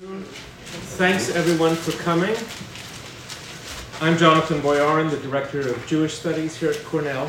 Thanks everyone for coming. I'm Jonathan Boyarin, the Director of Jewish Studies here at Cornell.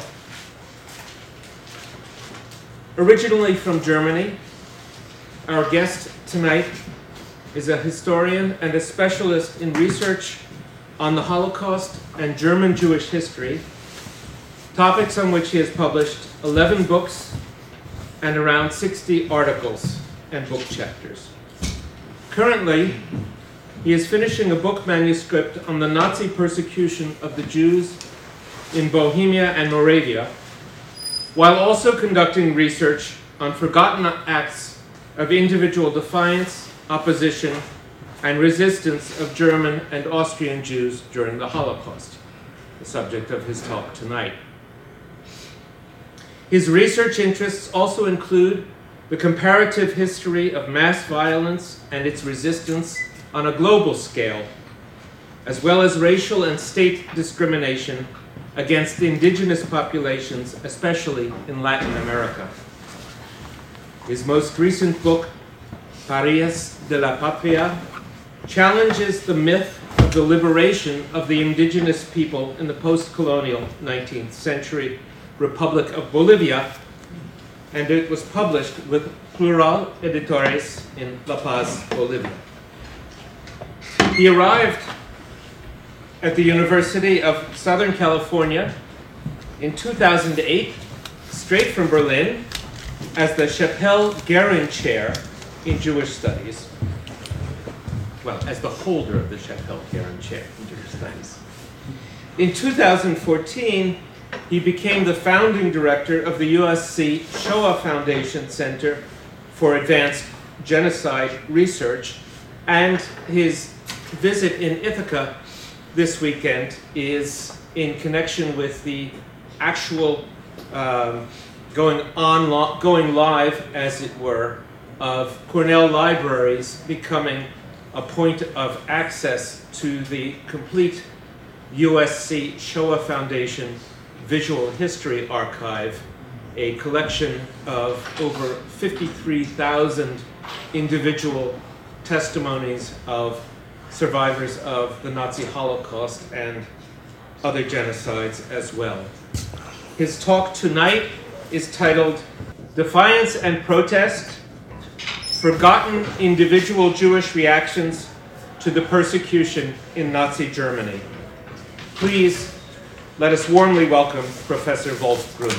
Originally from Germany, our guest tonight is a historian and a specialist in research on the Holocaust and German Jewish history, topics on which he has published 11 books and around 60 articles and book chapters. Currently, he is finishing a book manuscript on the Nazi persecution of the Jews in Bohemia and Moravia, while also conducting research on forgotten acts of individual defiance, opposition, and resistance of German and Austrian Jews during the Holocaust, the subject of his talk tonight. His research interests also include the comparative history of mass violence and its resistance on a global scale, as well as racial and state discrimination against indigenous populations, especially in Latin America. His most recent book, Parias de la Patria, challenges the myth of the liberation of the indigenous people in the post-colonial 19th century Republic of Bolivia, and it was published with Plural Editores in La Paz, Bolivia. He arrived at the University of Southern California in 2008, straight from Berlin, as the Chapelle Guerin Chair in Jewish Studies. Well, as the holder of the Chapelle Guerin Chair in Jewish Studies. In 2014, he became the founding director of the USC Shoah Foundation Center for Advanced Genocide Research, and his visit in Ithaca this weekend is in connection with the actual going live, as it were, of Cornell libraries becoming a point of access to the complete USC Shoah Foundation Visual History Archive, a collection of over 53,000 individual testimonies of survivors of the Nazi Holocaust and other genocides as well. His talk tonight is titled Defiance and Protest: Forgotten Individual Jewish Reactions to the Persecution in Nazi Germany. Please let us warmly welcome Professor Wolf Gruner.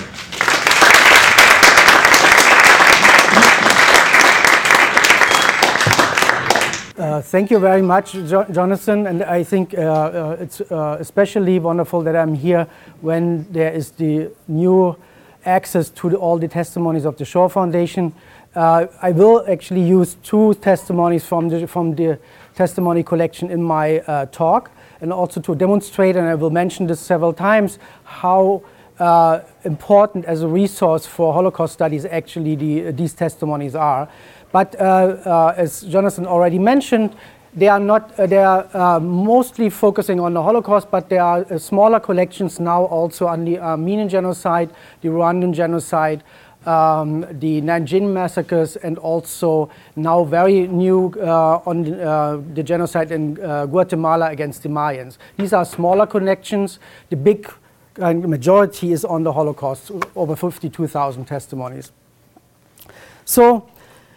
Thank you very much, Jonathan, and I think it's especially wonderful that I'm here when there is the new access to all the testimonies of the Shoah Foundation. I will actually use two testimonies from the testimony collection in my talk, and also to demonstrate, and I will mention this several times, how important as a resource for Holocaust studies actually these testimonies are. But as Jonathan already mentioned, they are mostly focusing on the Holocaust, but there are smaller collections now also on the Armenian genocide, the Rwandan genocide, the Nanjing massacres, and also now very new on the genocide in Guatemala against the Mayans. These are smaller collections. The big majority is on the Holocaust, over 52,000 testimonies. So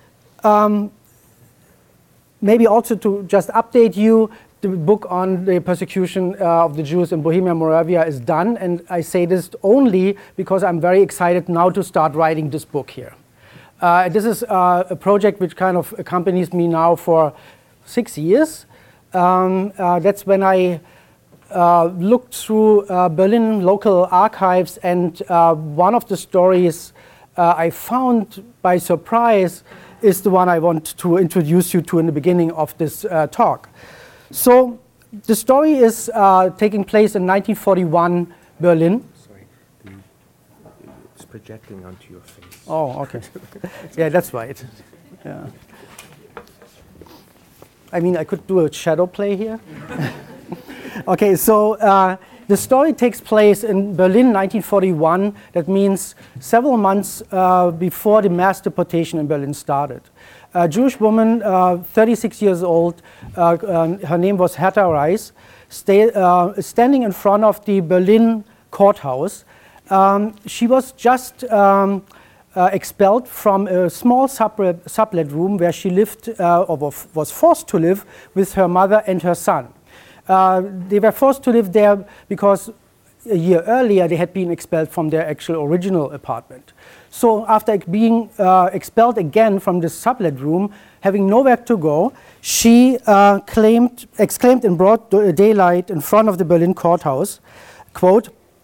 maybe also to just update you, the book on the persecution of the Jews in Bohemia and Moravia is done, and I say this only because I'm very excited now to start writing this book here. This is a project which kind of accompanies me now for 6 years. That's when I looked through Berlin local archives, and one of the stories I found by surprise is the one I want to introduce you to in the beginning of this talk. So the story is taking place in 1941 Berlin. Sorry, it's projecting onto your face. Oh, okay. Yeah, that's right. Yeah. I mean, I could do a shadow play here. Okay, so The story takes place in Berlin, 1941. That means several months before the mass deportation in Berlin started. A Jewish woman, 36 years old, her name was Hertha Reis, standing in front of the Berlin courthouse. She was just expelled from a small sublet room where she lived, or was forced to live, with her mother and her son. They were forced to live there because a year earlier they had been expelled from their actual original apartment. So after being expelled again from the sublet room, having nowhere to go, she exclaimed in broad daylight in front of the Berlin courthouse, quote,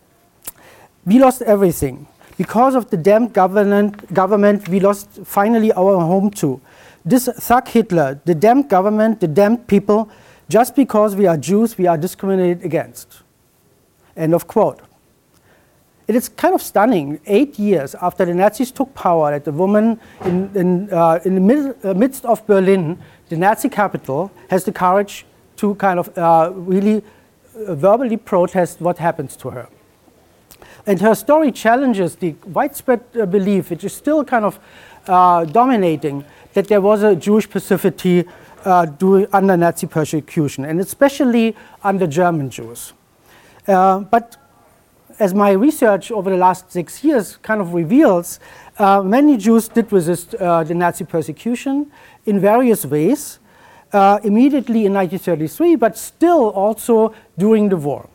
"We lost everything. Because of the damned government, we lost finally our home too. This thug Hitler, the damned government, the damned people, just because we are Jews, we are discriminated against." End of quote. It is kind of stunning, 8 years after the Nazis took power, that the woman in the midst of Berlin, the Nazi capital, has the courage to kind of really verbally protest what happens to her. And her story challenges the widespread belief, which is still kind of dominating, that there was a Jewish passivity under Nazi persecution, and especially under German Jews. But as my research over the last 6 years kind of reveals, many Jews did resist the Nazi persecution in various ways, immediately in 1933, but still also during the war.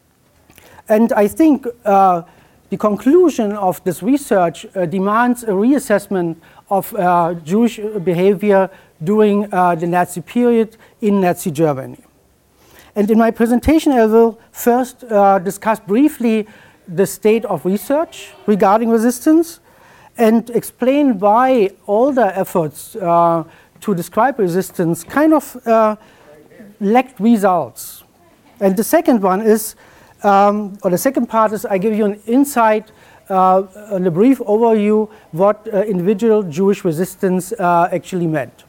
And I think the conclusion of this research demands a reassessment of Jewish behavior during the Nazi period in Nazi Germany. And in my presentation, I will first discuss briefly the state of research regarding resistance and explain why older efforts to describe resistance kind of lacked results. And the second one is, or the second part is, I give you an insight and a brief overview what individual Jewish resistance actually meant.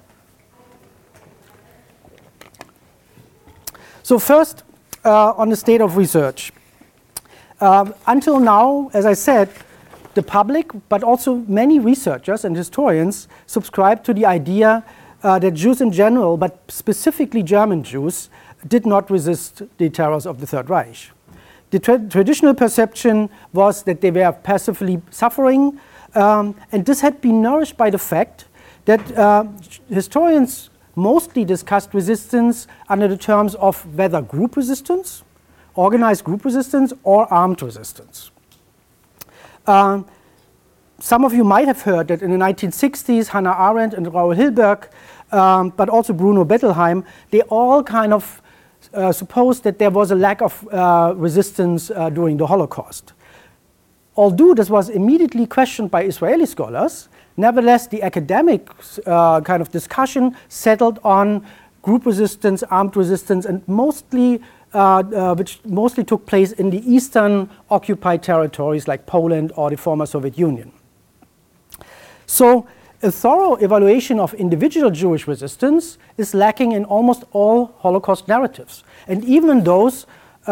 So first, on the state of research. Until now, as I said, the public, but also many researchers and historians, subscribe to the idea that Jews in general, but specifically German Jews, did not resist the terrors of the Third Reich. The traditional perception was that they were passively suffering, and this had been nourished by the fact that historians mostly discussed resistance under the terms of whether group resistance, organized group resistance, or armed resistance. Some of you might have heard that in the 1960s, Hannah Arendt and Raoul Hilberg, but also Bruno Bettelheim, they all kind of supposed that there was a lack of resistance during the Holocaust. Although this was immediately questioned by Israeli scholars, nevertheless, the academic kind of discussion settled on group resistance, armed resistance, and mostly, which mostly took place in the eastern occupied territories like Poland or the former Soviet Union. So a thorough evaluation of individual Jewish resistance is lacking in almost all Holocaust narratives, and even in those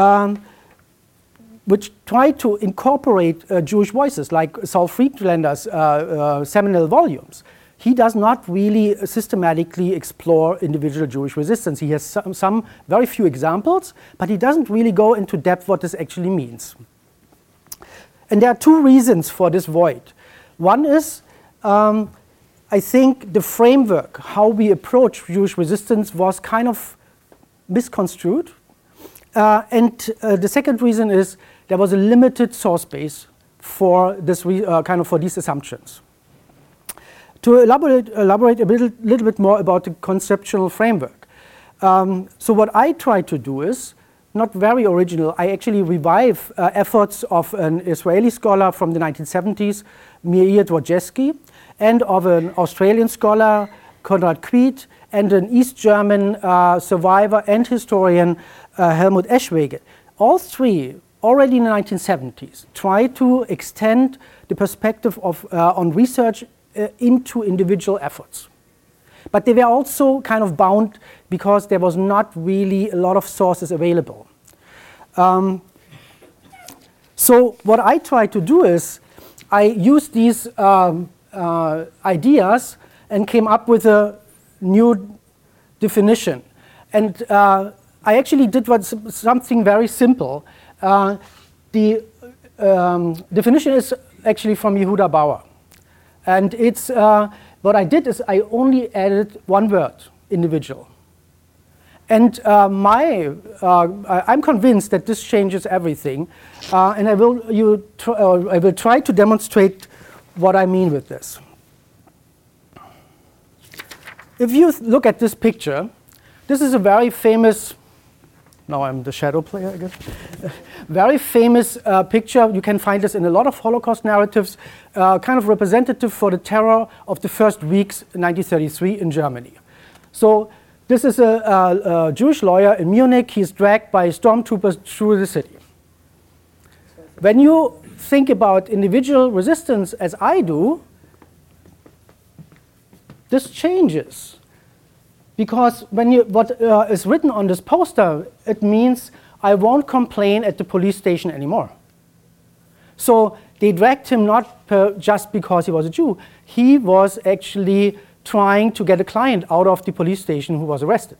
which try to incorporate Jewish voices, like Saul Friedlander's seminal volumes. He does not really systematically explore individual Jewish resistance. He has some very few examples, but he doesn't really go into depth what this actually means. And there are two reasons for this void. One is, I think the framework, how we approach Jewish resistance, was kind of misconstrued. And the second reason is there was a limited source base for this for these assumptions. To elaborate a little bit more about the conceptual framework. So what I try to do is not very original. I actually revive efforts of an Israeli scholar from the 1970s, Meir Dwojewski, and of an Australian scholar, Konrad Kviet, and an East German survivor and historian, Helmut Eschwege. All three, already in the 1970s, tried to extend the perspective of, on research into individual efforts. But they were also kind of bound because there was not really a lot of sources available. So what I try to do is I use these ideas and came up with a new definition. And I actually did something very simple. The definition is actually from Yehuda Bauer. And it's, what I did is I only added one word, individual. And I'm convinced that this changes everything. And I will try to demonstrate what I mean with this. If you look at this picture, this is a very famous, now I'm the shadow player, I guess. Very famous picture. You can find this in a lot of Holocaust narratives, kind of representative for the terror of the first weeks in 1933 in Germany. So this is a Jewish lawyer in Munich. He's dragged by stormtroopers through the city. When you think about individual resistance as I do, this changes. Because what is written on this poster, it means I won't complain at the police station anymore. So they dragged him not just because he was a Jew. He was actually trying to get a client out of the police station who was arrested.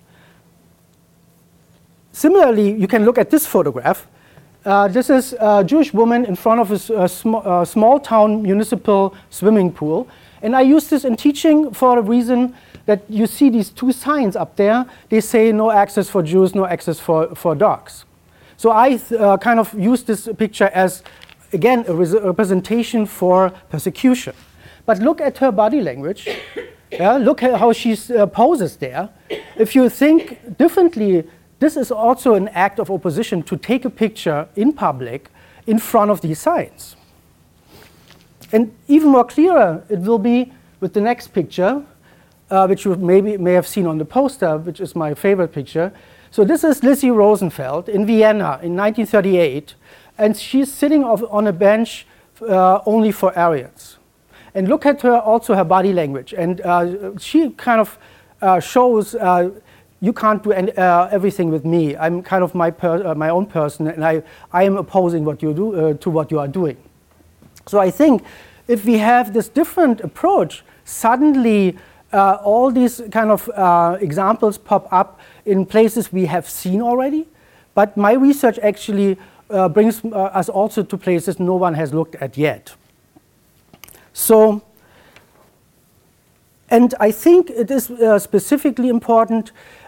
Similarly, you can look at this photograph. This is a Jewish woman in front of a small town municipal swimming pool. And I use this in teaching for a reason that you see these two signs up there. They say no access for Jews, no access for dogs. So I kind of use this picture as, again, a representation for persecution. But look at her body language. Look at how she poses there. If you think differently, this is also an act of opposition to take a picture in public in front of these signs. And even more clearer, it will be with the next picture, which you may have seen on the poster, which is my favorite picture. So this is Lizzie Rosenfeld in Vienna in 1938, and she's sitting on a bench only for Aryans. And look at her body language, and she kind of shows you can't do everything with me. I'm kind of my own person, and I am opposing what you do to what you are doing. So I think if we have this different approach, suddenly all these kind of examples pop up in places we have seen already. But my research actually brings us also to places no one has looked at yet. So, and I think it is specifically important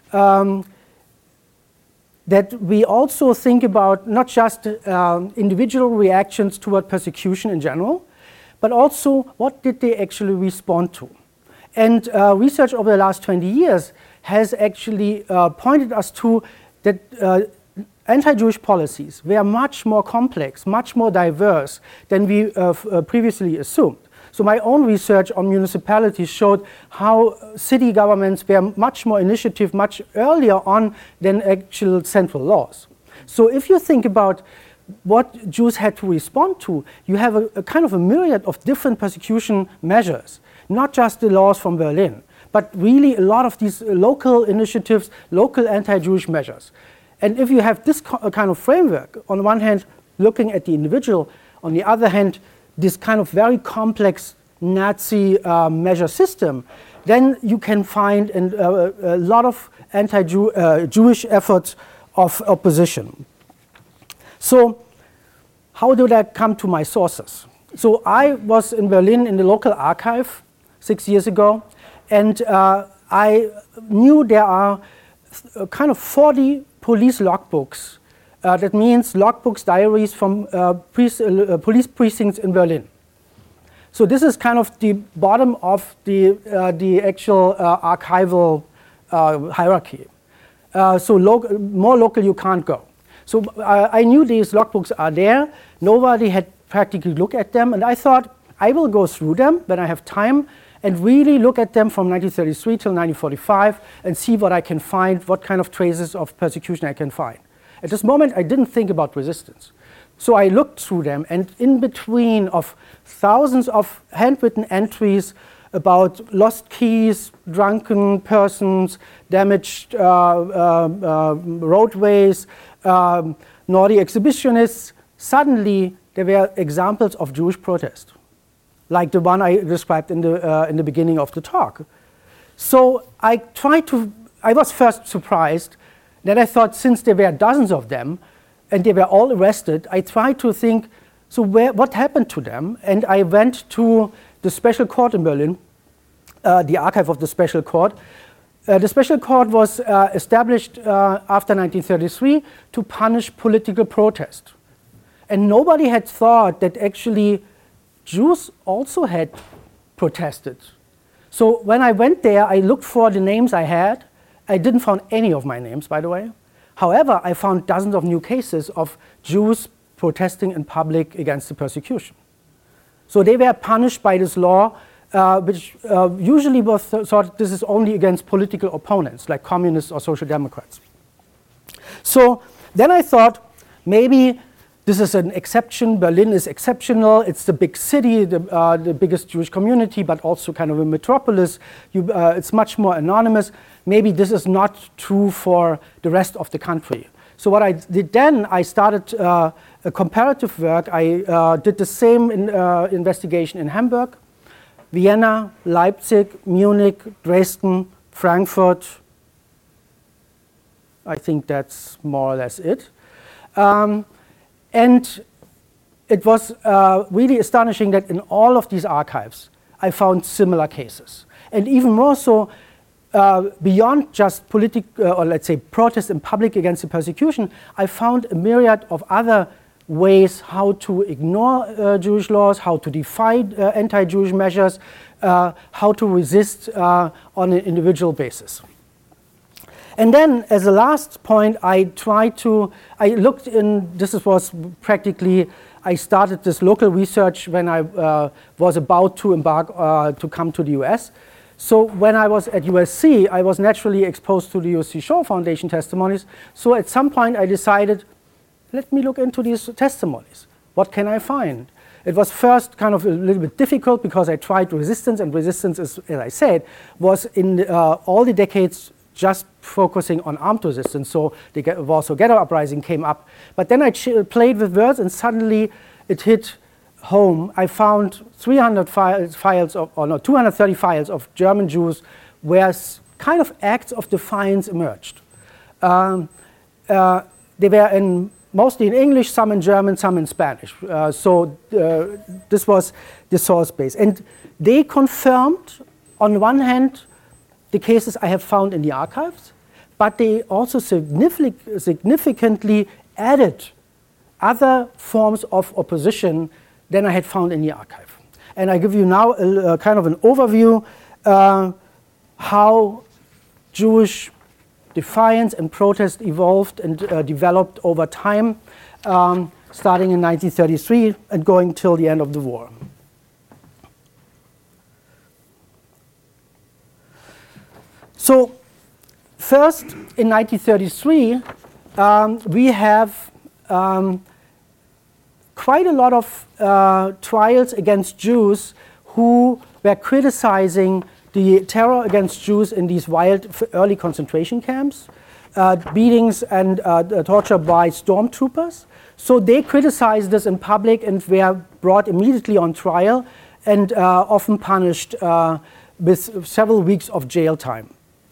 that we also think about not just individual reactions toward persecution in general, but also what did they actually respond to. And research over the last 20 years has actually pointed us to that anti-Jewish policies were much more complex, much more diverse than we previously assumed. So my own research on municipalities showed how city governments were much more initiative much earlier on than actual central laws. So if you think about what Jews had to respond to, you have a kind of a myriad of different persecution measures, not just the laws from Berlin, but really a lot of these local initiatives, local anti-Jewish measures. And if you have this kind of framework, on the one hand, looking at the individual, on the other hand, this kind of very complex Nazi measure system, then you can find a lot of anti-Jewish efforts of opposition. So how did I come to my sources? So I was in Berlin in the local archive 6 years ago, and I knew there are kind of 40 police logbooks. That means logbooks, diaries from police precincts in Berlin. So this is kind of the bottom of the actual archival hierarchy. So more local you can't go. So I knew these logbooks are there. Nobody had practically looked at them, and I thought I will go through them when I have time and really look at them from 1933 till 1945 and see what I can find, what kind of traces of persecution I can find. At this moment, I didn't think about resistance. So I looked through them, and in between of thousands of handwritten entries about lost keys, drunken persons, damaged roadways, nor the exhibitionists, suddenly there were examples of Jewish protest, like the one I described in the beginning of the talk. So I was first surprised. Then I thought, since there were dozens of them, and they were all arrested, I tried to think, so what happened to them? And I went to the special court in Berlin, the archive of the special court. The special court was established after 1933 to punish political protest. And nobody had thought that actually Jews also had protested. So when I went there, I looked for the names I had. I didn't find any of my names, by the way. However, I found dozens of new cases of Jews protesting in public against the persecution. So they were punished by this law, which usually was thought this is only against political opponents, like communists or social democrats. So then I thought, maybe this is an exception. Berlin is exceptional. It's the big city, the biggest Jewish community, but also kind of a metropolis. It's much more anonymous. Maybe this is not true for the rest of the country. So what I did then, I started a comparative work. I did the same investigation in Hamburg, Vienna, Leipzig, Munich, Dresden, Frankfurt. I think that's more or less it. And it was really astonishing that in all of these archives, I found similar cases. And even more so, beyond just political, or let's say protest in public against the persecution, I found a myriad of other ways how to ignore Jewish laws, how to defy anti-Jewish measures, how to resist on an individual basis. And then, as a last point, I looked in, I started this local research when I was about to embark to come to the US. So when I was at USC, I was naturally exposed to the USC Shoah Foundation testimonies. So at some point I decided, let me look into these testimonies. What can I find? It was first kind of a little bit difficult because I tried resistance, and resistance, is, as I said, was in all the decades just focusing on armed resistance. So the Warsaw Ghetto Uprising came up. But then I played with words, and suddenly it hit home. I found 230 files of German Jews where kind of acts of defiance emerged. They were mostly in English, some in German, some in Spanish. This was the source base. And they confirmed, on one hand, the cases I have found in the archives, but they also significantly added other forms of opposition than I had found in the archive. And I give you now a kind of an overview how Jewish defiance and protest evolved and developed over time, starting in 1933 and going till the end of the war. So first, in 1933, we have quite a lot of trials against Jews who were criticizing the terror against Jews in these wild early concentration camps, beatings and torture by stormtroopers. So they criticized this in public and were brought immediately on trial and often punished with several weeks of jail time.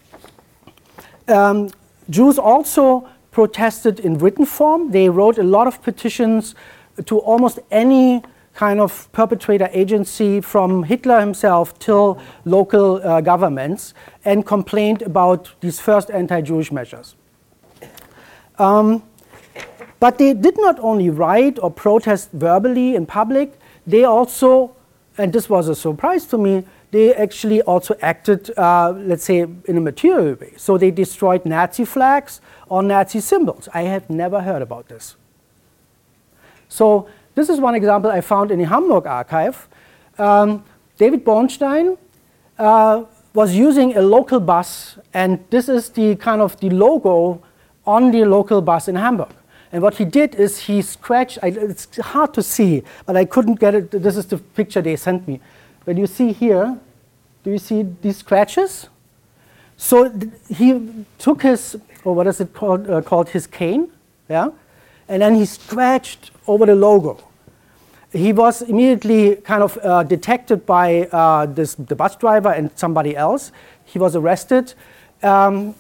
Jews also protested in written form. They wrote a lot of petitions to almost any kind of perpetrator agency, from Hitler himself till local governments, and complained about these first anti-Jewish measures. But they did not only write or protest verbally in public, they also, and this was a surprise to me, they actually also acted, let's say, in a material way. So they destroyed Nazi flags or Nazi symbols. I have never heard about this. So this is one example I found in the Hamburg archive. David Bornstein was using a local bus, and this is the kind of the logo on the local bus in Hamburg. And what he did is he scratched, it's hard to see, but I couldn't get it. This is the picture they sent me. But you see here, do you see these scratches? So he took his, or what is it called, his cane, yeah? and then he scratched over the logo. He was immediately kind of detected by the bus driver and somebody else. He was arrested, and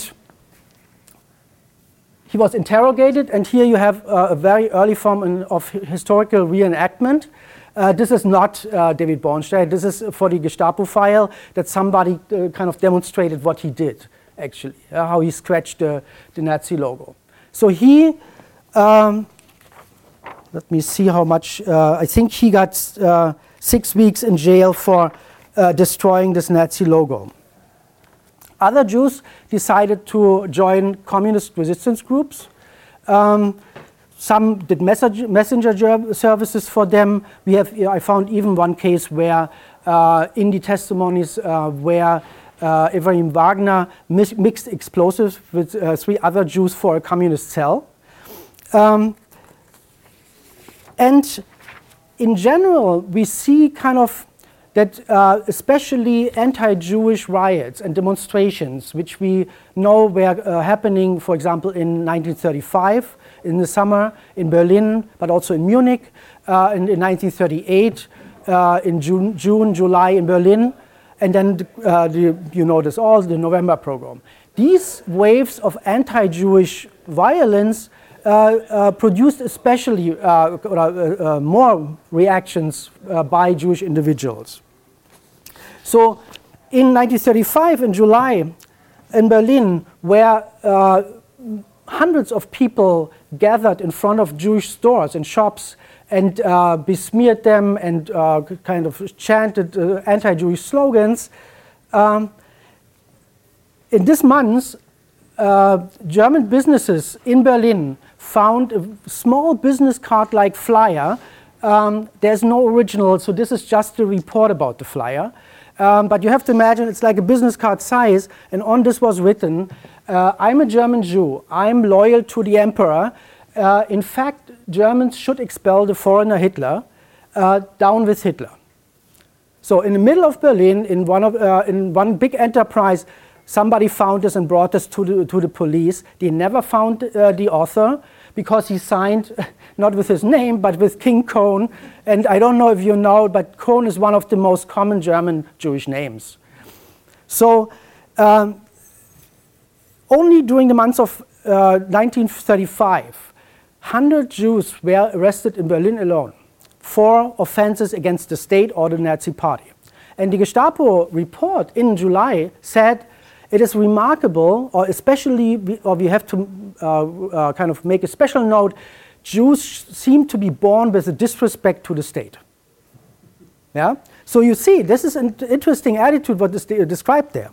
he was interrogated. And here you have a very early form of historical reenactment. This is not David Bornstein. This is for the Gestapo file that somebody kind of demonstrated what he did, actually, how he scratched the Nazi logo. So he, let me see how much, I think he got 6 weeks in jail for destroying this Nazi logo. Other Jews decided to join communist resistance groups. Some did messenger services for them. I found even one case where in the testimonies where Ephraim Wagner mixed explosives with 3 other Jews for a communist cell. And in general, we see kind of that especially anti-Jewish riots and demonstrations, which we know were happening, for example, in 1935, in the summer in Berlin, but also in Munich, and in 1938, in June, July in Berlin, and then you know this all, the November pogrom. These waves of anti-Jewish violence produced especially more reactions by Jewish individuals. So in 1935, in July, in Berlin, where hundreds of people gathered in front of Jewish stores and shops and besmeared them and kind of chanted anti-Jewish slogans, in this month, German businesses in Berlin found a small business card-like flyer. There's no original, so this is just a report about the flyer. But you have to imagine it's like a business card size, and on this was written, I'm a German Jew, I'm loyal to the emperor. In fact, Germans should expel the foreigner Hitler, down with Hitler. So in the middle of Berlin, in one big enterprise, somebody found this and brought this to the police. They never found the author because he signed, not with his name, but with King Kohn. And I don't know if you know, but Kohn is one of the most common German Jewish names. So only during the months of 1935, 100 Jews were arrested in Berlin alone for offenses against the state or the Nazi party. And the Gestapo report in July said, it is remarkable, or especially, we have to kind of make a special note, Jews seem to be born with a disrespect to the state. Yeah? So you see, this is an interesting attitude what is described there.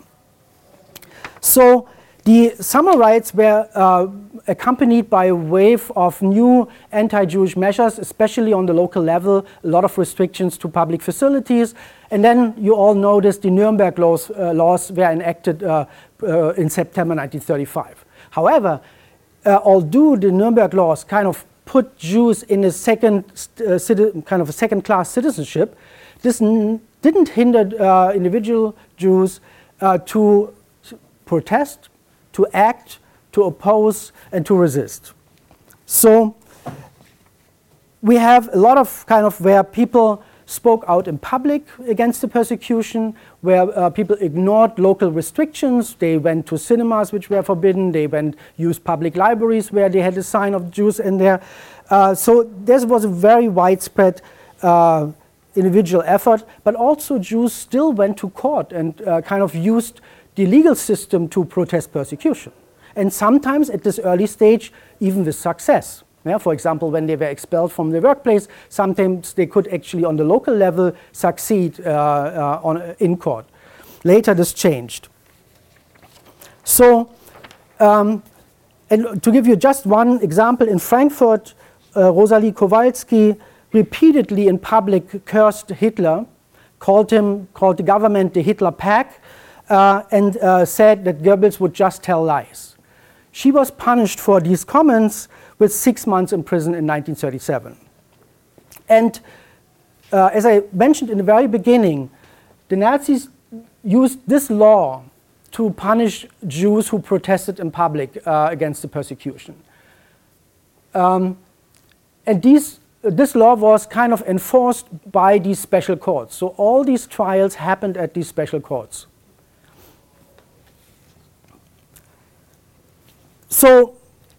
So the summer riots were accompanied by a wave of new anti-Jewish measures, especially on the local level, a lot of restrictions to public facilities. And then you all noticed the Nuremberg laws were enacted in September 1935. However, although the Nuremberg laws kind of put Jews in a second-class citizenship, this didn't hinder individual Jews to protest, to act, to oppose, and to resist. So we have a lot of kind of where people spoke out in public against the persecution, where people ignored local restrictions. They went to cinemas which were forbidden. They used public libraries where they had a sign of Jews in there. So this was a very widespread individual effort, but also Jews still went to court and kind of used the legal system to protest persecution. And sometimes at this early stage, even with success. Yeah, for example, when they were expelled from the workplace, sometimes they could actually on the local level succeed in court. Later this changed. So, and to give you just one example, in Frankfurt, Rosalie Kowalski repeatedly in public cursed Hitler, called the government the Hitler Pack, and said that Goebbels would just tell lies. She was punished for these comments with 6 months in prison in 1937. And as I mentioned in the very beginning, the Nazis used this law to punish Jews who protested in public against the persecution. And this law was kind of enforced by these special courts. So all these trials happened at these special courts. So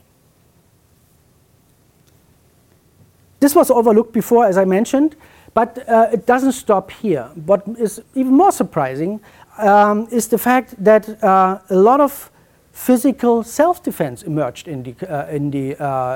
this was overlooked before, as I mentioned, but it doesn't stop here. What is even more surprising is the fact that a lot of physical self-defense emerged in the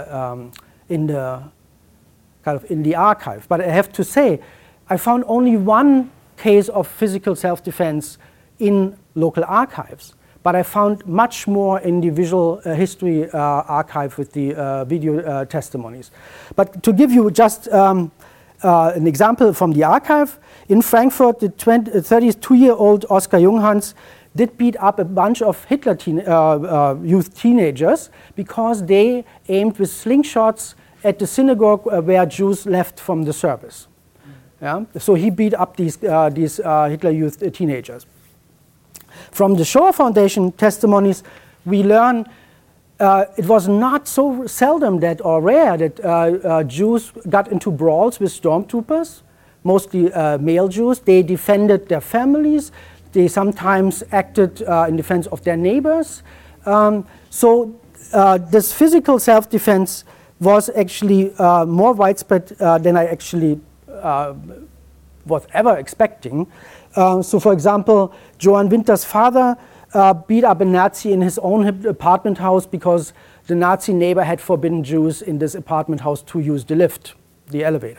archive. But I have to say, I found only one case of physical self-defense in local archives. But I found much more in the visual history archive with the video testimonies. But to give you just an example from the archive, in Frankfurt, the 32-year-old Oskar Junghans did beat up a bunch of Hitler youth teenagers because they aimed with slingshots at the synagogue where Jews left from the service. Yeah? So he beat up these Hitler youth teenagers. From the Shoah Foundation testimonies, we learn it was not so seldom that, or rare, that Jews got into brawls with stormtroopers, mostly male Jews. They defended their families. They sometimes acted in defense of their neighbors. So this physical self-defense was actually more widespread than I actually was ever expecting. So for example, Johann Winter's father beat up a Nazi in his own apartment house because the Nazi neighbor had forbidden Jews in this apartment house to use the lift, the elevator.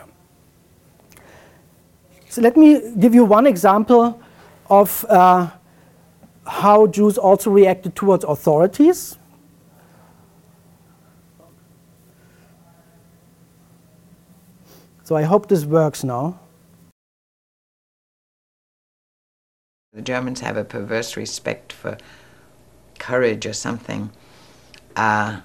So let me give you one example of how Jews also reacted towards authorities. So I hope this works now. The Germans have a perverse respect for courage or something. Der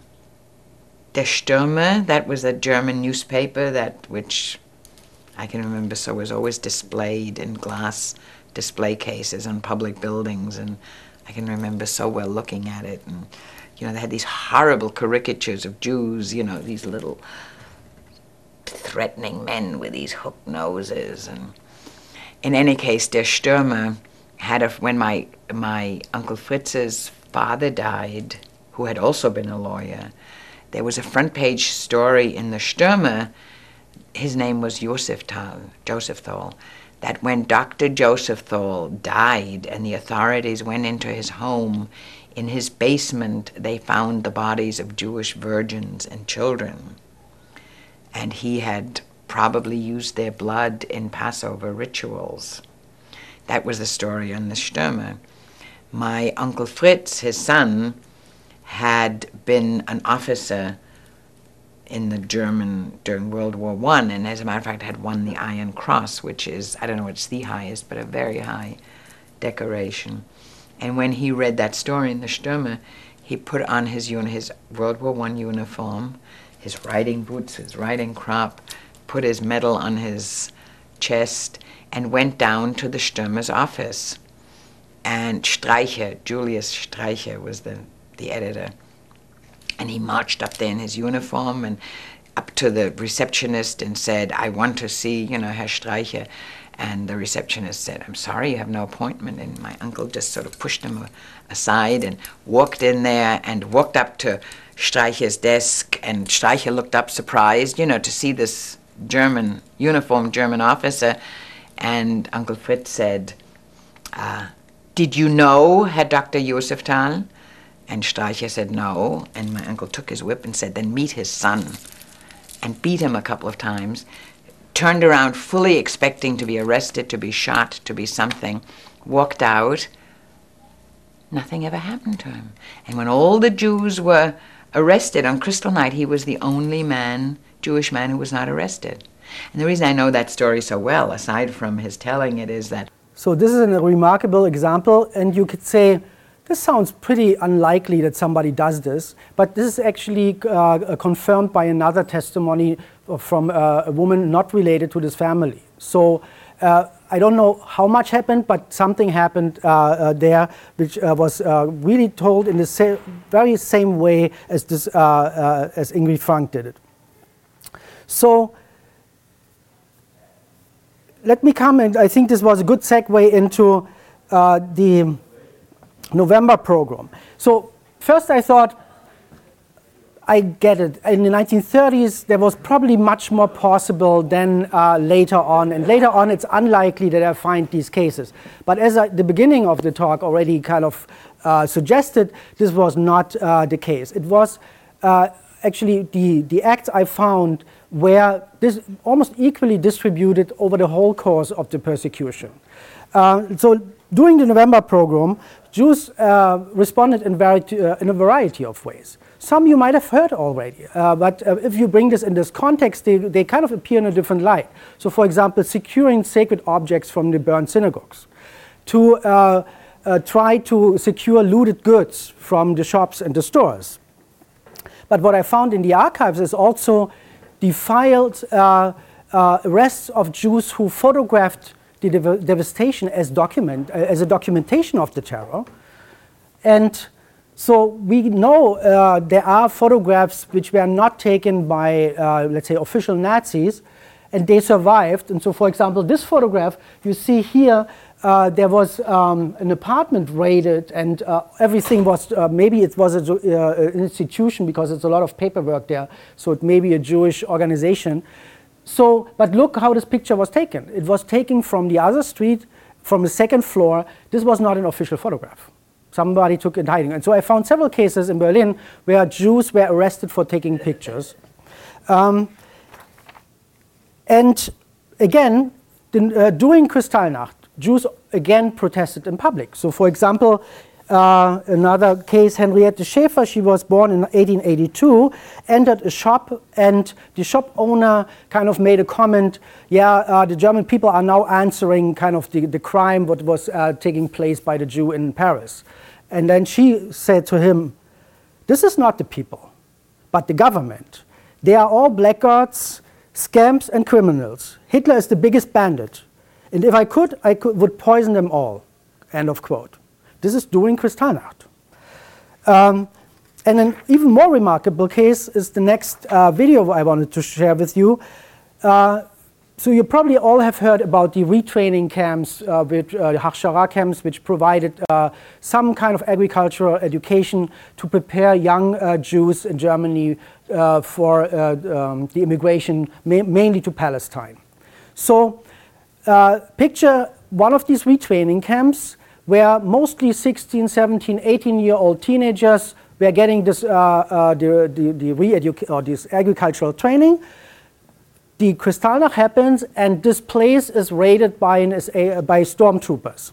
Stürmer, that was a German newspaper which I can remember was always displayed in glass display cases on public buildings, and I can remember so well looking at it. And they had these horrible caricatures of Jews, these little threatening men with these hooked noses. And in any case, Der Stürmer when my Uncle Fritz's father died, who had also been a lawyer, there was a front page story in the Stürmer. His name was Josef Thal, that when Dr. Joseph Thal died and the authorities went into his home, in his basement they found the bodies of Jewish virgins and children. And he had probably used their blood in Passover rituals. That was the story on the Stürmer. My Uncle Fritz, his son, had been an officer in the German during World War I, and as a matter of fact had won the Iron Cross, which is, I don't know what's the highest, but a very high decoration. And when he read that story in the Stürmer, he put on his World War I uniform, his riding boots, his riding crop, put his medal on his chest, and went down to the Stürmer's office. And Streicher, Julius Streicher, was the editor. And he marched up there in his uniform and up to the receptionist and said, "I want to see, Herr Streicher." And the receptionist said, "I'm sorry, you have no appointment." And my uncle just sort of pushed him aside and walked in there and walked up to Streicher's desk. And Streicher looked up surprised, to see this uniformed German officer. And Uncle Fritz said, "Did you know Herr Dr. Josef Thal?" And Streicher said no. And my uncle took his whip and said, "Then meet his son," and beat him a couple of times, turned around fully expecting to be arrested, to be shot, to be something, walked out. Nothing ever happened to him. And when all the Jews were arrested on Kristallnacht, he was the only Jewish man who was not arrested. And the reason I know that story so well, aside from his telling it, is that... So this is a remarkable example, and you could say, this sounds pretty unlikely that somebody does this, but this is actually confirmed by another testimony from a woman not related to this family. So I don't know how much happened, but something happened there, which was really told in the very same way as this as Ingrid Frank did it. So let me come, and I think this was a good segue into the November program. So first I thought, I get it. In the 1930s, there was probably much more possible than later on. And later on, it's unlikely that I find these cases. But as the beginning of the talk already kind of suggested, this was not the case. It was actually the acts I found were almost equally distributed over the whole course of the persecution. So during the November program, Jews responded in a variety of ways. Some you might have heard already, but if you bring this in this context, they kind of appear in a different light. So for example, securing sacred objects from the burned synagogues, to try to secure looted goods from the shops and the stores. But what I found in the archives is also the filed arrests of Jews who photographed the devastation as a documentation of the terror. And so we know there are photographs which were not taken by, let's say, official Nazis, and they survived. And so, for example, this photograph, you see here, there was an apartment raided, and everything was, maybe it was an institution because there's a lot of paperwork there, so it may be a Jewish organization. So, but look how this picture was taken. It was taken from the other street, from the second floor. This was not an official photograph. Somebody took it hiding. And so I found several cases in Berlin where Jews were arrested for taking pictures. And again, during Kristallnacht, Jews again protested in public. So for example, another case, Henriette Schäfer, she was born in 1882, entered a shop, and the shop owner kind of made a comment, yeah, the German people are now answering kind of the crime what was taking place by the Jew in Paris. And then she said to him, this is not the people, but the government. They are all blackguards, scamps, and criminals. Hitler is the biggest bandit. And if I would poison them all, end of quote. This is during Kristallnacht. And an even more remarkable case is the next video I wanted to share with you. So you probably all have heard about the retraining camps, the Hachshara camps, which provided some kind of agricultural education to prepare young Jews in Germany for the immigration, mainly to Palestine. So picture one of these retraining camps where mostly 16, 17, 18-year-old teenagers were getting this, this agricultural training. The Kristallnacht happens, and this place is raided by stormtroopers.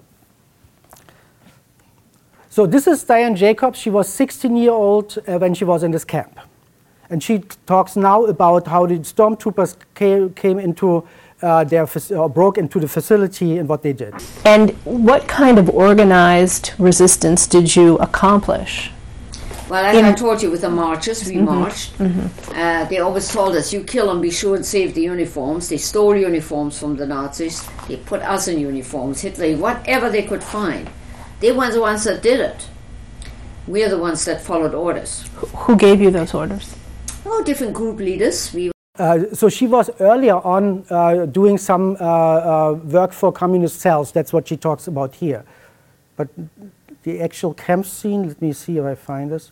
So this is Diane Jacobs. She was 16-year-old when she was in this camp. And she talks now about how the stormtroopers came into broke into the facility and what they did. And what kind of organized resistance did you accomplish? Well, as I told you, with the marches, we marched. They always told us, you kill them, be sure and save the uniforms. They stole uniforms from the Nazis. They put us in uniforms, Hitler, whatever they could find. They were the ones that did it. We're the ones that followed orders. Who gave you those orders? Oh, different group leaders. So she was earlier on doing some work for communist cells. That's what she talks about here. But the actual camp scene, let me see if I find this.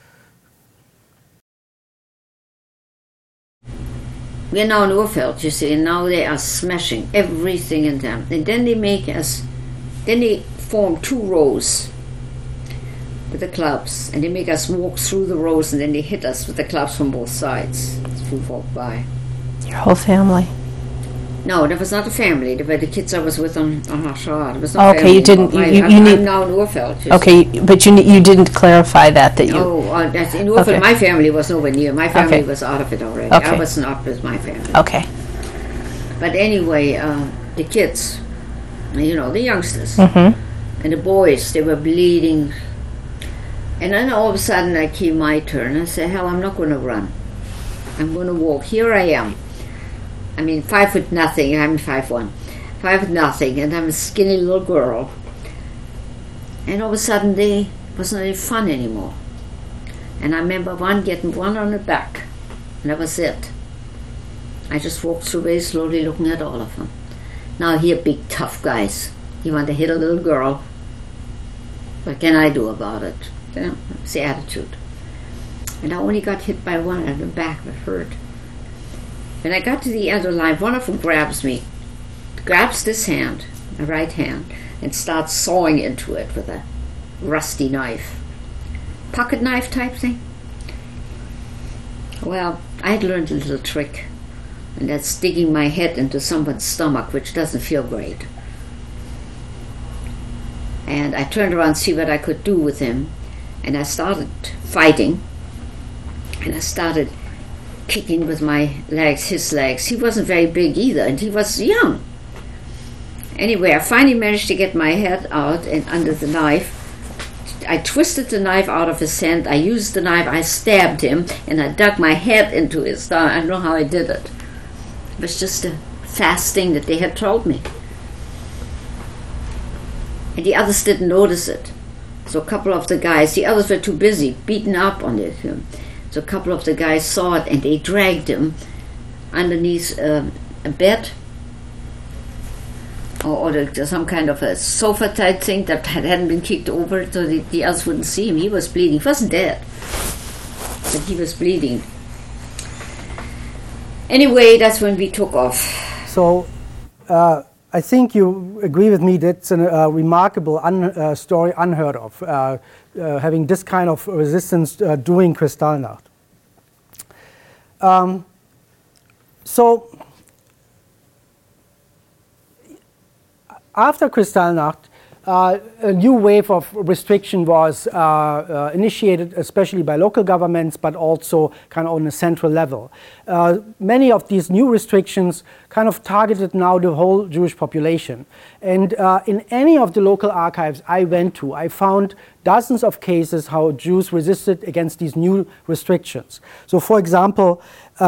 We're now in Urfeld, you see, and now they are smashing everything in them. And then they form 2 rows with the clubs, and they make us walk through the rows, and then they hit us with the clubs from both sides as we walk by. Your whole family? No, that was not a family. They were the kids I was with on Hachshara. There was no okay, family. You didn't. I'm now in Urfeld. Okay, but you didn't clarify that you. No, in Urfeld, okay. My family was nowhere near. My family was out of it already. Okay. I was not with my family. Okay. But anyway, the kids, you know, the youngsters, and the boys, they were bleeding. And then all of a sudden, I came my turn. I said, hell, I'm not going to run. I'm going to walk. Here I am. I mean, 5'0", I'm 5'1". 5 nothing, and I'm a skinny little girl. And all of a sudden, they wasn't any fun anymore. And I remember one getting one on the back, and that was it. I just walked through very slowly, looking at all of them. Now here, big tough guys. You want to hit a little girl? What can I do about it? You know, it's the attitude. And I only got hit by one on the back. It hurt. When I got to the end of the line, one of them grabs me, grabs this hand, my right hand, and starts sawing into it with a rusty knife. Pocket knife type thing. Well, I had learned a little trick, and that's sticking my head into someone's stomach, which doesn't feel great. And I turned around to see what I could do with him, and I started fighting, and I started kicking with my legs, his legs. He wasn't very big either, and he was young. Anyway, I finally managed to get my head out and under the knife. I twisted the knife out of his hand. I used the knife, I stabbed him, and I dug my head into his stomach. I don't know how I did it. It was just a fast thing that they had told me. And the others didn't notice it. So a couple of the guys, the others were too busy beating up on it. So a couple of the guys saw it, and they dragged him underneath a bed, or some kind of a sofa type thing that hadn't been kicked over, so the others wouldn't see him. He was bleeding. He wasn't dead, but he was bleeding. Anyway, that's when we took off. So I think you agree with me that's a remarkable story unheard of, having this kind of resistance during Kristallnacht. So after Kristallnacht, a new wave of restriction was initiated, especially by local governments, but also kind of on a central level. Many of these new restrictions kind of targeted now the whole Jewish population. And in any of the local archives I went to, I found dozens of cases how Jews resisted against these new restrictions. So, for example,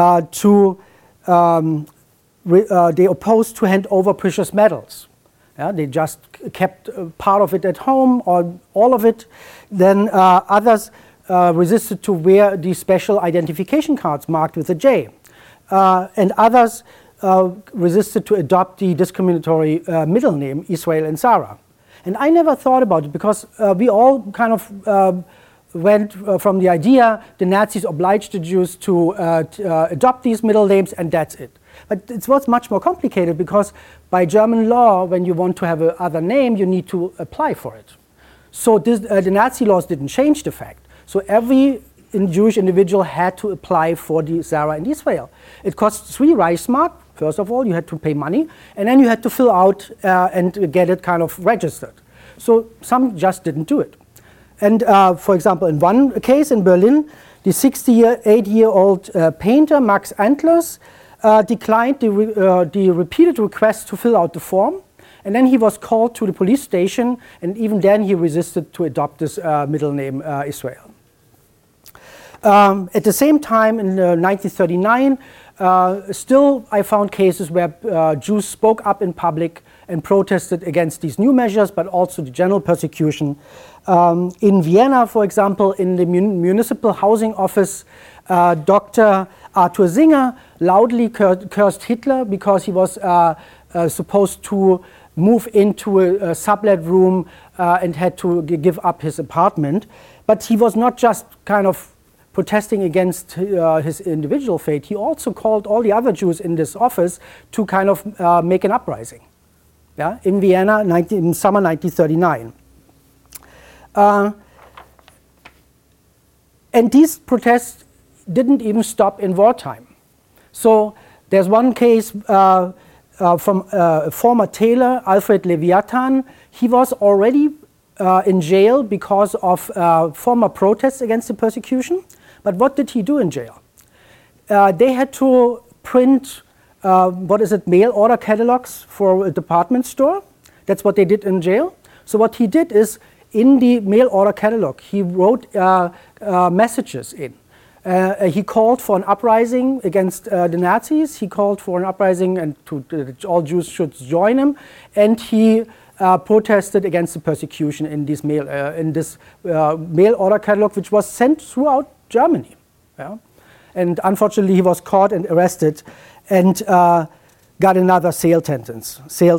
they opposed to hand over precious metals. Yeah, they just kept part of it at home or all of it. Then others resisted to wear these special identification cards marked with a J. And others resisted to adopt the discriminatory middle name Israel and Sarah. And I never thought about it because we all kind of went from the idea the Nazis obliged the Jews to adopt these middle names, and that's it. But it was much more complicated because by German law, when you want to have another name, you need to apply for it. So the Nazi laws didn't change the fact. So every Jewish individual had to apply for the Sarah and Israel. It cost 3 Reichsmark. First of all, you had to pay money, and then you had to fill out and get it kind of registered. So some just didn't do it. And for example, in one case in Berlin, the 68-year-old painter Max Antlers declined the repeated requests to fill out the form, and then he was called to the police station, and even then he resisted to adopt this middle name Israel. At the same time, in 1939, still I found cases where Jews spoke up in public and protested against these new measures, but also the general persecution. In Vienna, for example, in the municipal housing office, Dr. Arthur Singer loudly cursed Hitler because he was supposed to move into a sublet room and had to give up his apartment. But he was not just kind of protesting against his individual fate. He also called all the other Jews in this office to kind of make an uprising, yeah, in Vienna in summer 1939. And these protests didn't even stop in wartime. So there's one case from a former tailor, Alfred Leviathan. He was already in jail because of former protests against the persecution. But what did he do in jail? They had to print, mail order catalogs for a department store. That's what they did in jail. So what he did is, in the mail order catalog, he wrote messages in. He called for an uprising against the Nazis. He called for an uprising and all Jews should join him. And he protested against the persecution in this mail order catalog, which was sent throughout Germany. Yeah? And unfortunately, he was caught and arrested and got another jail sentence.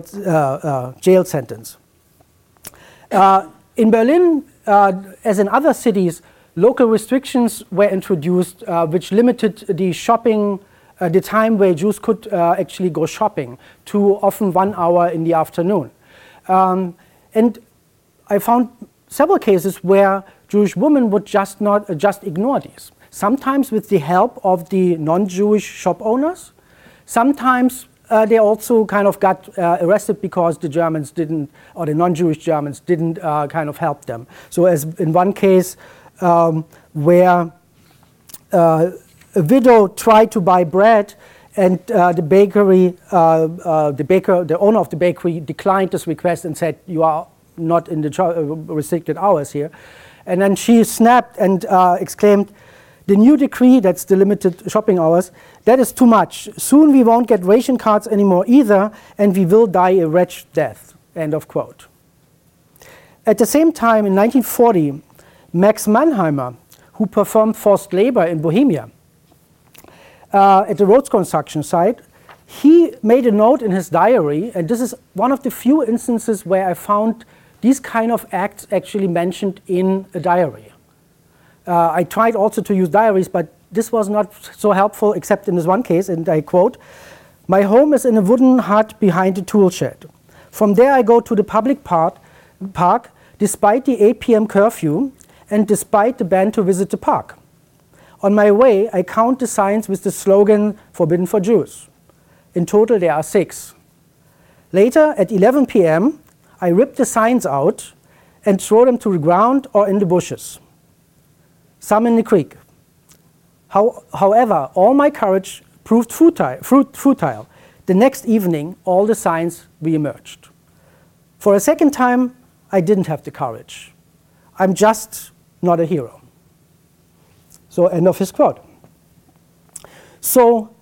In Berlin, as in other cities, local restrictions were introduced which limited the shopping, the time where Jews could actually go shopping to often 1 hour in the afternoon. And I found several cases where Jewish women would just ignore these. Sometimes with the help of the non-Jewish shop owners. Sometimes they also kind of got arrested because the Germans didn't, or the non-Jewish Germans didn't kind of help them. So as in one case where a widow tried to buy bread and the owner of the bakery declined this request and said, "You are not in the restricted hours here." And then she snapped and exclaimed, "The new decree," that's the limited shopping hours, "that is too much. Soon we won't get ration cards anymore either, and we will die a wretched death." End of quote. At the same time, in 1940, Max Mannheimer, who performed forced labor in Bohemia at the roads construction site, he made a note in his diary, and this is one of the few instances where I found these kind of acts actually mentioned in a diary. I tried also to use diaries, but this was not so helpful except in this one case, and I quote, "My home is in a wooden hut behind a tool shed. From there I go to the public park despite the 8 p.m. curfew and despite the ban to visit the park. On my way, I count the signs with the slogan, 'Forbidden for Jews.' In total, there are 6. Later, at 11 p.m., I rip the signs out and throw them to the ground or in the bushes. Some in the creek. However, all my courage proved futile. The next evening, all the signs re-emerged. For a second time, I didn't have the courage. I'm just not a hero." So, end of his quote. So,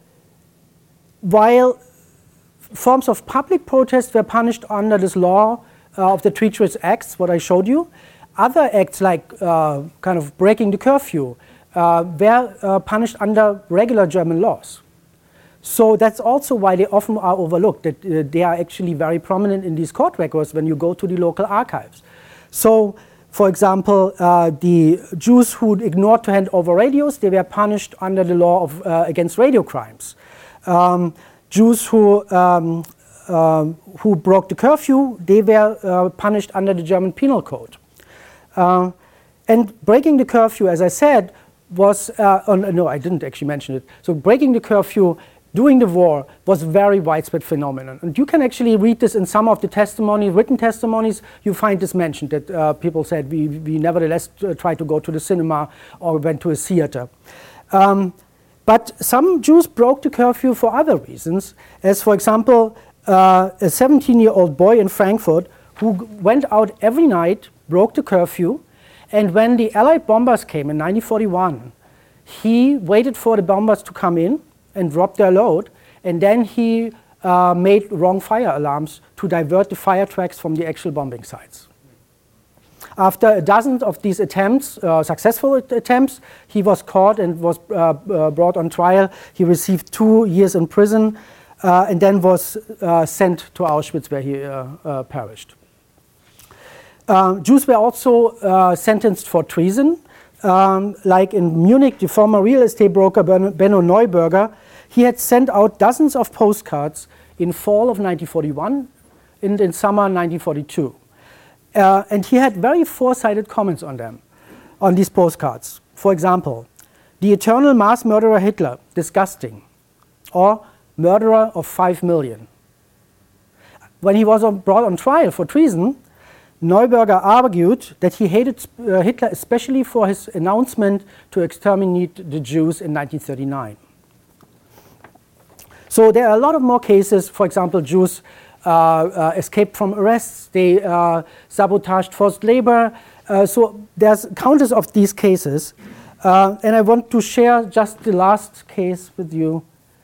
while forms of public protest were punished under this law of the Treacherous Acts, what I showed you, other acts like kind of breaking the curfew were punished under regular German laws. So that's also why they often are overlooked, that they are actually very prominent in these court records when you go to the local archives. So, for example, the Jews who ignored to hand over radios, they were punished under the law of, against radio crimes. Jews who broke the curfew, they were punished under the German Penal Code. And breaking the curfew, as I said, was, no, I didn't actually mention it. So breaking the curfew during the war was a very widespread phenomenon. And you can actually read this in some of the testimonies, written testimonies, you find this mentioned, that people said we nevertheless tried to go to the cinema or went to a theater. But some Jews broke the curfew for other reasons, as for example, a 17-year-old boy in Frankfurt who went out every night, broke the curfew, and when the Allied bombers came in 1941, he waited for the bombers to come in and drop their load, and then he made wrong fire alarms to divert the fire tracks from the actual bombing sites. After a dozen of these attempts, successful attempts, he was caught and was brought on trial. He received 2 years in prison and then was sent to Auschwitz, where he perished. Jews were also sentenced for treason. Like in Munich, the former real estate broker Benno Neuberger, he had sent out dozens of postcards in fall of 1941 and in summer 1942. And he had very foresighted comments on them, on these postcards. For example, "The eternal mass murderer Hitler, disgusting," or "murderer of 5 million." When he was brought on trial for treason, Neuberger argued that he hated Hitler especially for his announcement to exterminate the Jews in 1939. So there are a lot of more cases. For example, Jews escaped from arrests, they sabotaged forced labor. So there's countless of these cases. And I want to share just the last case with you,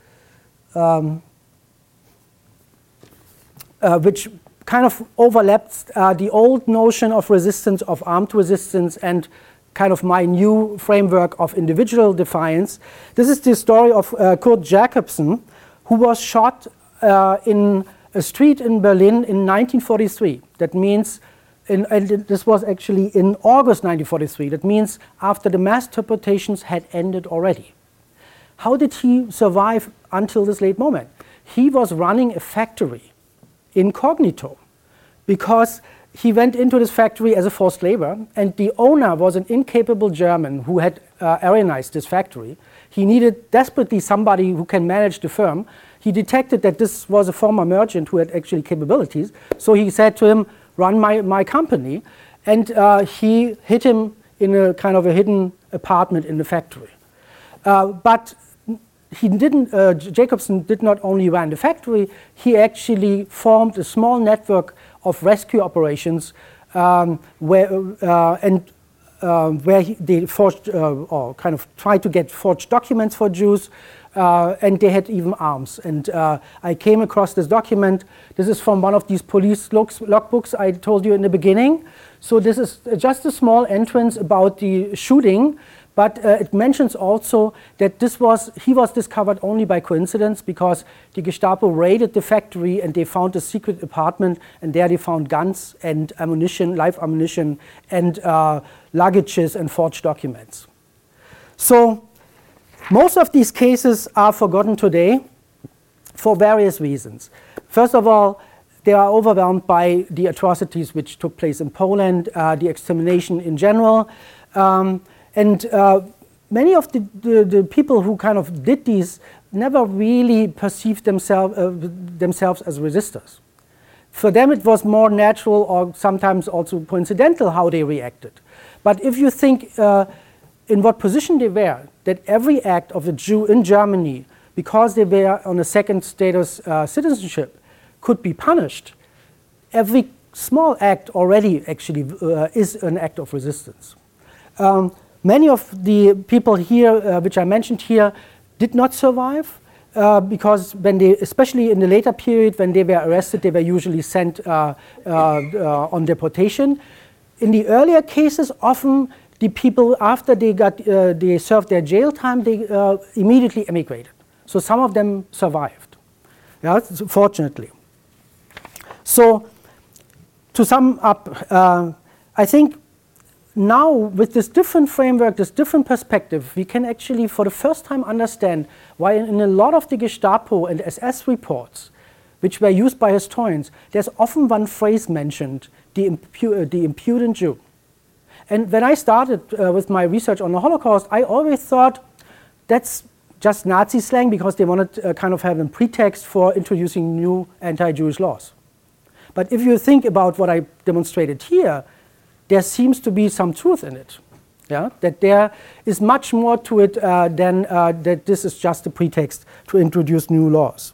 which kind of overlaps the old notion of resistance, of armed resistance, and kind of my new framework of individual defiance. This is the story of Kurt Jacobsen, who was shot in a street in Berlin in 1943. That means, and this was actually in August 1943. That means after the mass deportations had ended already. How did he survive until this late moment? He was running a factory incognito, because he went into this factory as a forced labor, and the owner was an incapable German who had Aryanized this factory. He needed desperately somebody who can manage the firm. He detected that this was a former merchant who had actually capabilities, so he said to him, run my company, and he hid him in a kind of a hidden apartment in the factory. But he didn't, Jacobsen did not only run the factory, he actually formed a small network of rescue operations where they forged or kind of tried to get forged documents for Jews, and they had even arms. And I came across this document. This is from one of these police logbooks I told you in the beginning. So this is just a small entrance about the shooting. But it mentions also that he was discovered only by coincidence, because the Gestapo raided the factory and they found a secret apartment, and there they found guns and ammunition, live ammunition, and luggages and forged documents. So most of these cases are forgotten today for various reasons. First of all, they are overwhelmed by the atrocities which took place in Poland, the extermination in general. And many of the people who kind of did these never really perceived themselves as resistors. For them it was more natural, or sometimes also coincidental, how they reacted. But if you think in what position they were, that every act of a Jew in Germany, because they were on a second status citizenship, could be punished, every small act already actually is an act of resistance. Many of the people here, which I mentioned here, did not survive because when they, especially in the later period, when they were arrested, they were usually sent on deportation. In the earlier cases, often the people, after they served their jail time, they immediately emigrated. So some of them survived, yeah, fortunately. So to sum up, I think now, with this different framework, this different perspective, we can actually, for the first time, understand why in a lot of the Gestapo and SS reports, which were used by historians, there's often one phrase mentioned, the impudent Jew. And when I started with my research on the Holocaust, I always thought that's just Nazi slang, because they wanted to kind of have a pretext for introducing new anti-Jewish laws. But if you think about what I demonstrated here, there seems to be some truth in it, yeah? That there is much more to it than that this is just a pretext to introduce new laws.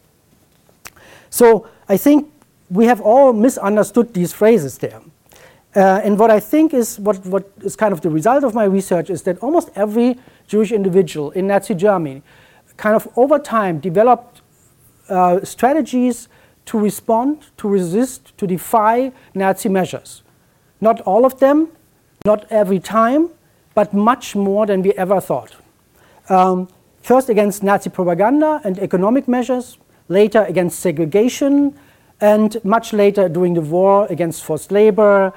So I think we have all misunderstood these phrases there. And what I think is, what is kind of the result of my research is that almost every Jewish individual in Nazi Germany kind of over time developed strategies to respond, to resist, to defy Nazi measures. Not all of them, not every time, but much more than we ever thought. First against Nazi propaganda and economic measures, later against segregation, and much later during the war against forced labor,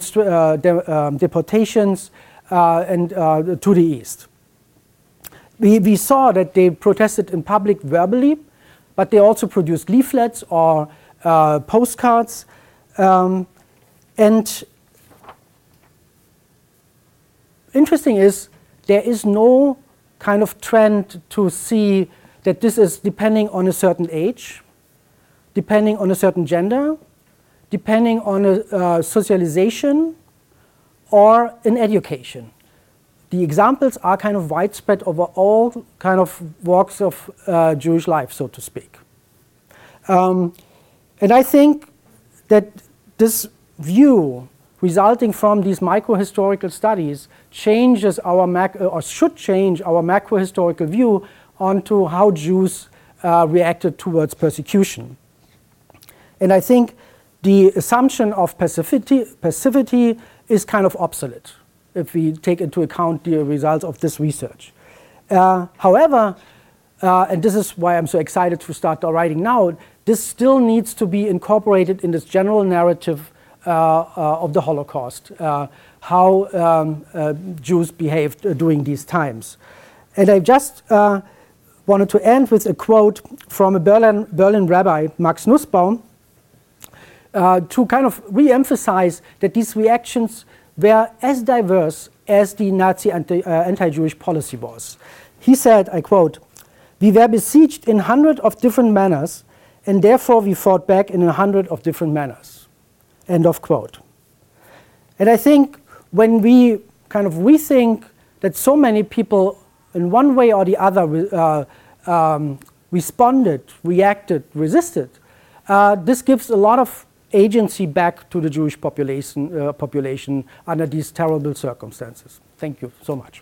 deportations, and to the east. We saw that they protested in public verbally, but they also produced leaflets or postcards. And interesting is, there is no kind of trend to see that this is depending on a certain age, depending on a certain gender, depending on a socialization, or an education. The examples are kind of widespread over all kind of walks of Jewish life, so to speak. And I think that this view resulting from these microhistorical studies changes our or should change our macrohistorical view onto how Jews reacted towards persecution. And I think the assumption of passivity is kind of obsolete if we take into account the results of this research. However, and this is why I'm so excited to start writing now, this still needs to be incorporated in this general narrative of the Holocaust, how Jews behaved during these times. And I just wanted to end with a quote from a Berlin rabbi, Max Nussbaum, to kind of re-emphasize that these reactions were as diverse as the Nazi anti-Jewish policy was. He said, I quote, "We were besieged in 100 of different manners, and therefore we fought back in 100 of different manners." End of quote. And I think when we kind of rethink that so many people in one way or the other responded, reacted, resisted, this gives a lot of agency back to the Jewish population under these terrible circumstances. Thank you so much.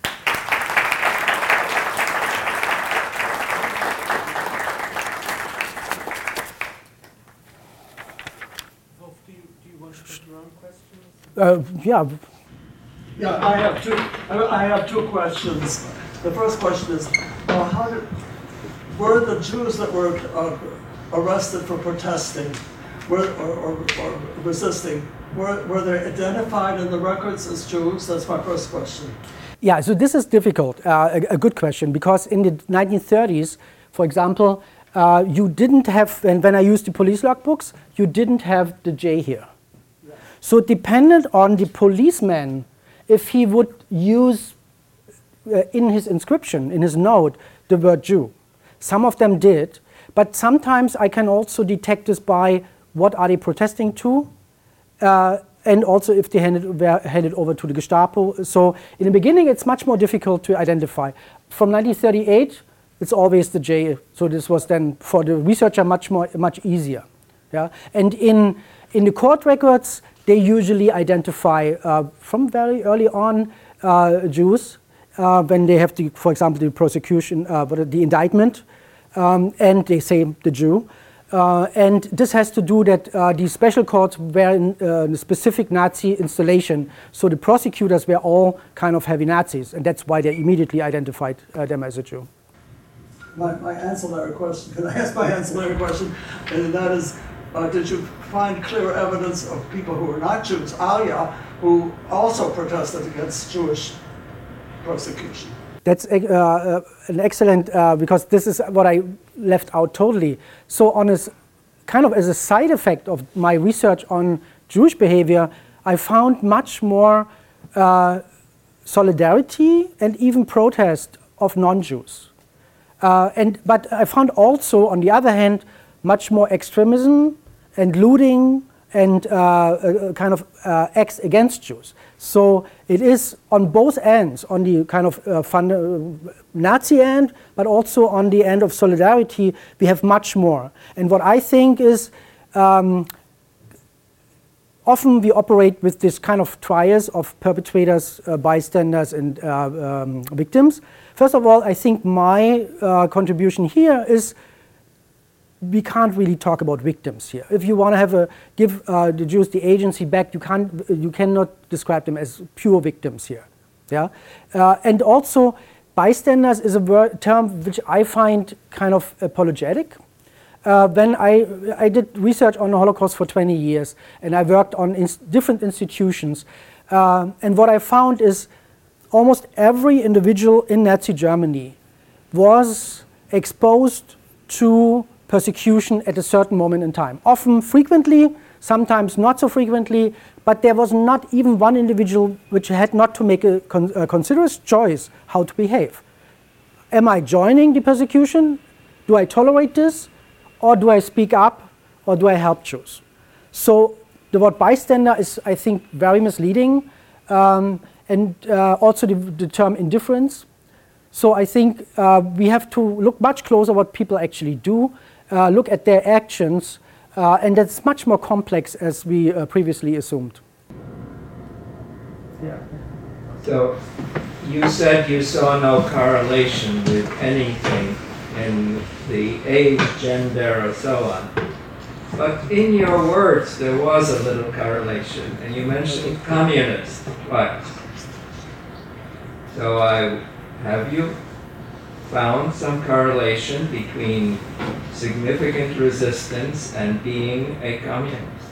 Yeah. Yeah, I have two questions. The first question is, were the Jews that were arrested for protesting or resisting, were they identified in the records as Jews? That's my first question. Yeah, so this is difficult, a good question, because in the 1930s, for example, you didn't have, and when I used the police logbooks, you didn't have the J here. Yeah. So it depended on the policeman if he would use in his inscription, in his note, the word Jew. Some of them did, but sometimes I can also detect this by what are they protesting to, and also if they were handed over to the Gestapo. So in the beginning, it's much more difficult to identify. From 1938, it's always the J. So this was then for the researcher much easier. Yeah, and in the court records, they usually identify from very early on Jews when they have, for example, the prosecution, the indictment, and they say the Jew. And this has to do that these special courts were in a specific Nazi installation, so the prosecutors were all kind of heavy Nazis, and that's why they immediately identified them as a Jew. My ancillary question, can I ask my ancillary question? And that is, did you find clear evidence of people who were not Jews, Alia, who also protested against Jewish persecution? That's an excellent, because this is what I left out totally. So on kind of as a side effect of my research on Jewish behavior, I found much more solidarity and even protest of non-Jews. But I found also, on the other hand, much more extremism and looting and kind of acts against Jews. So it is on both ends, on the kind of Nazi end, but also on the end of solidarity, we have much more. And what I think is, often we operate with this kind of trias of perpetrators, bystanders, and victims. First of all, I think my contribution here is we can't really talk about victims here. If you want to give the Jews the agency back, you cannot describe them as pure victims here. Yeah, and also bystanders is a term which I find kind of apologetic. When I did research on the Holocaust for 20 years, and I worked on different institutions, and what I found is almost every individual in Nazi Germany was exposed to persecution at a certain moment in time. Often frequently, sometimes not so frequently, but there was not even one individual which had not to make a considerate choice how to behave. Am I joining the persecution? Do I tolerate this? Or do I speak up? Or do I help Jews? So the word bystander is, I think, very misleading, and also the term indifference. So I think we have to look much closer what people actually do, look at their actions, and that's much more complex as we previously assumed. Yeah. So you said you saw no correlation with anything in the age, gender, or so on. But in your words, there was a little correlation, and you mentioned communist twice. So have you found some correlation between significant resistance and being a communist?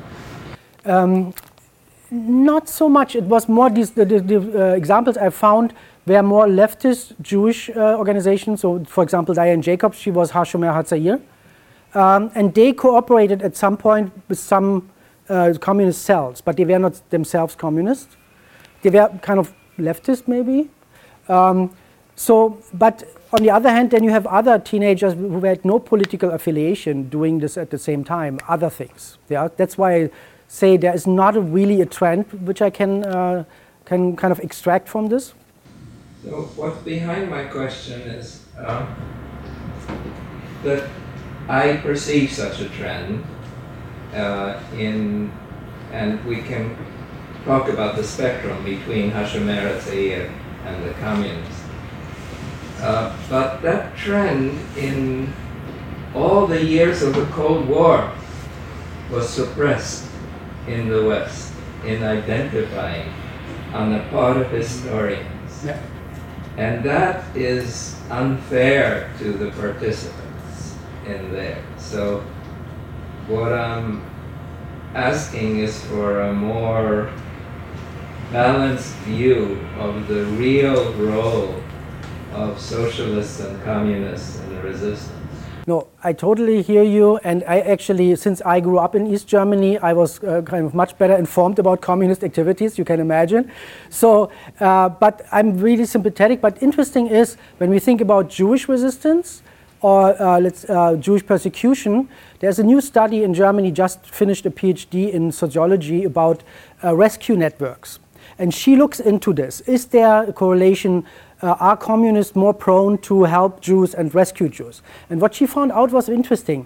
Not so much. It was more the examples I found were more leftist Jewish organizations. So, for example, Diane Jacobs, she was Hashomer Hatzair. And they cooperated at some point with some communist cells, but they were not themselves communist. They were kind of leftist, maybe. But on the other hand, then you have other teenagers who had no political affiliation doing this at the same time, other things. Yeah? That's why I say there is not really a trend which I can kind of extract from this. So what's behind my question is that I perceive such a trend and we can talk about the spectrum between Hashomer Hatzair and the communists. But that trend in all the years of the Cold War was suppressed in the West in identifying on the part of historians. Yeah. And that is unfair to the participants in there. So what I'm asking is for a more balanced view of the real role of socialists and communists in the resistance. No, I totally hear you, and I actually, since I grew up in East Germany, I was kind of much better informed about communist activities, you can imagine. So, but I'm really sympathetic, but interesting is, when we think about Jewish resistance, or Jewish persecution, there's a new study in Germany, just finished a PhD in sociology about rescue networks. And she looks into this. Is there a correlation? Are communists more prone to help Jews and rescue Jews? And what she found out was interesting.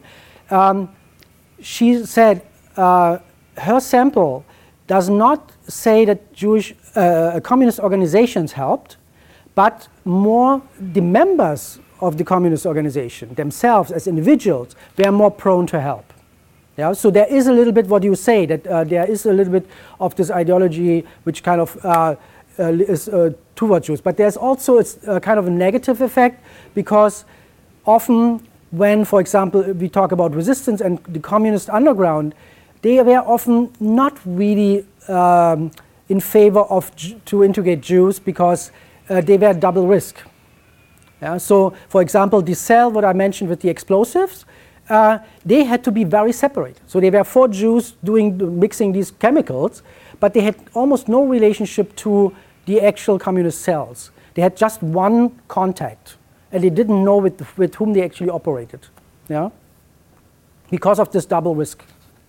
She said her sample does not say that Jewish communist organizations helped, but more the members of the communist organization themselves as individuals were more prone to help. Yeah? So there is a little bit what you say, that there is a little bit of this ideology which kind of is towards Jews. But there's also a kind of a negative effect, because often when, for example, we talk about resistance and the communist underground, they were often not really in favor of to integrate Jews, because they were double risk. Yeah? So, for example, the cell, what I mentioned with the explosives, they had to be very separate. So they were 4 Jews mixing these chemicals, but they had almost no relationship to the actual communist cells. They had just one contact, and they didn't know with whom they actually operated. Yeah? Because of this double risk.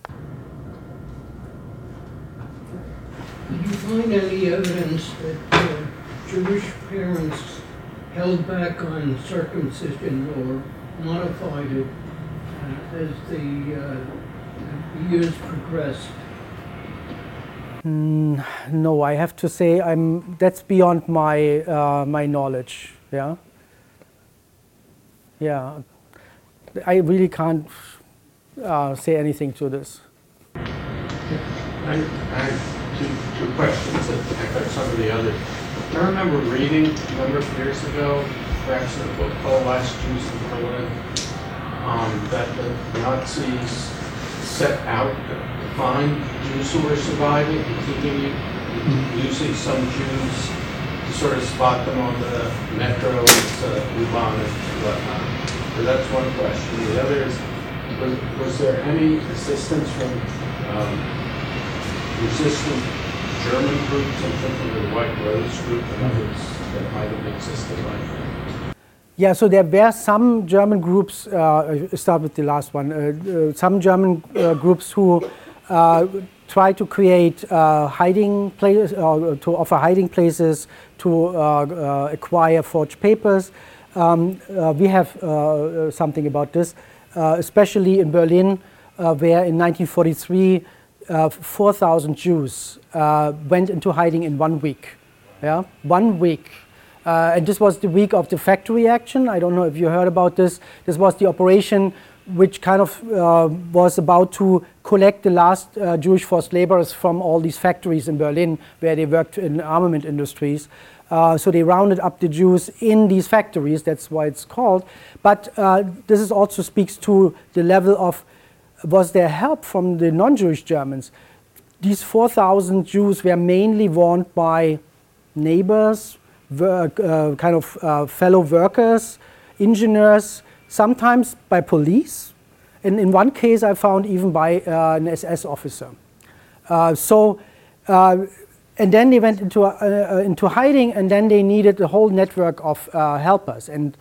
Did you find any evidence that Jewish parents held back on circumcision or modified it as the years progressed? No, I have to say that's beyond my my knowledge. Yeah. Yeah, I really can't say anything to this. I have two questions that echo some of the others. I remember reading a number of years ago, perhaps in a book called Last Jews in Berlin, that the Nazis set out to find Jews who were surviving and keeping using some Jews to sort of spot them on the metros, U-Bahn and whatnot. So that's one question. The other is, was there any assistance from resistant German groups, something from the White Rose group and others that might have existed like that? Yeah, so there were some German groups, I'll start with the last one, some German groups who try to create hiding places, to offer hiding places, to acquire forged papers. We have something about this, especially in Berlin, where in 1943 4,000 Jews went into hiding in 1 week. Yeah, 1 week. And this was the week of the factory action. I don't know if you heard about this. This was the operation which kind of was about to collect the last Jewish forced laborers from all these factories in Berlin where they worked in armament industries. So they rounded up the Jews in these factories, that's why it's called. But this is also speaks to the level of, was there help from the non-Jewish Germans? These 4,000 Jews were mainly warned by neighbors, fellow workers, engineers, sometimes by police, and in one case I found even by an SS officer. And then they went into hiding, and then they needed a whole network of helpers. And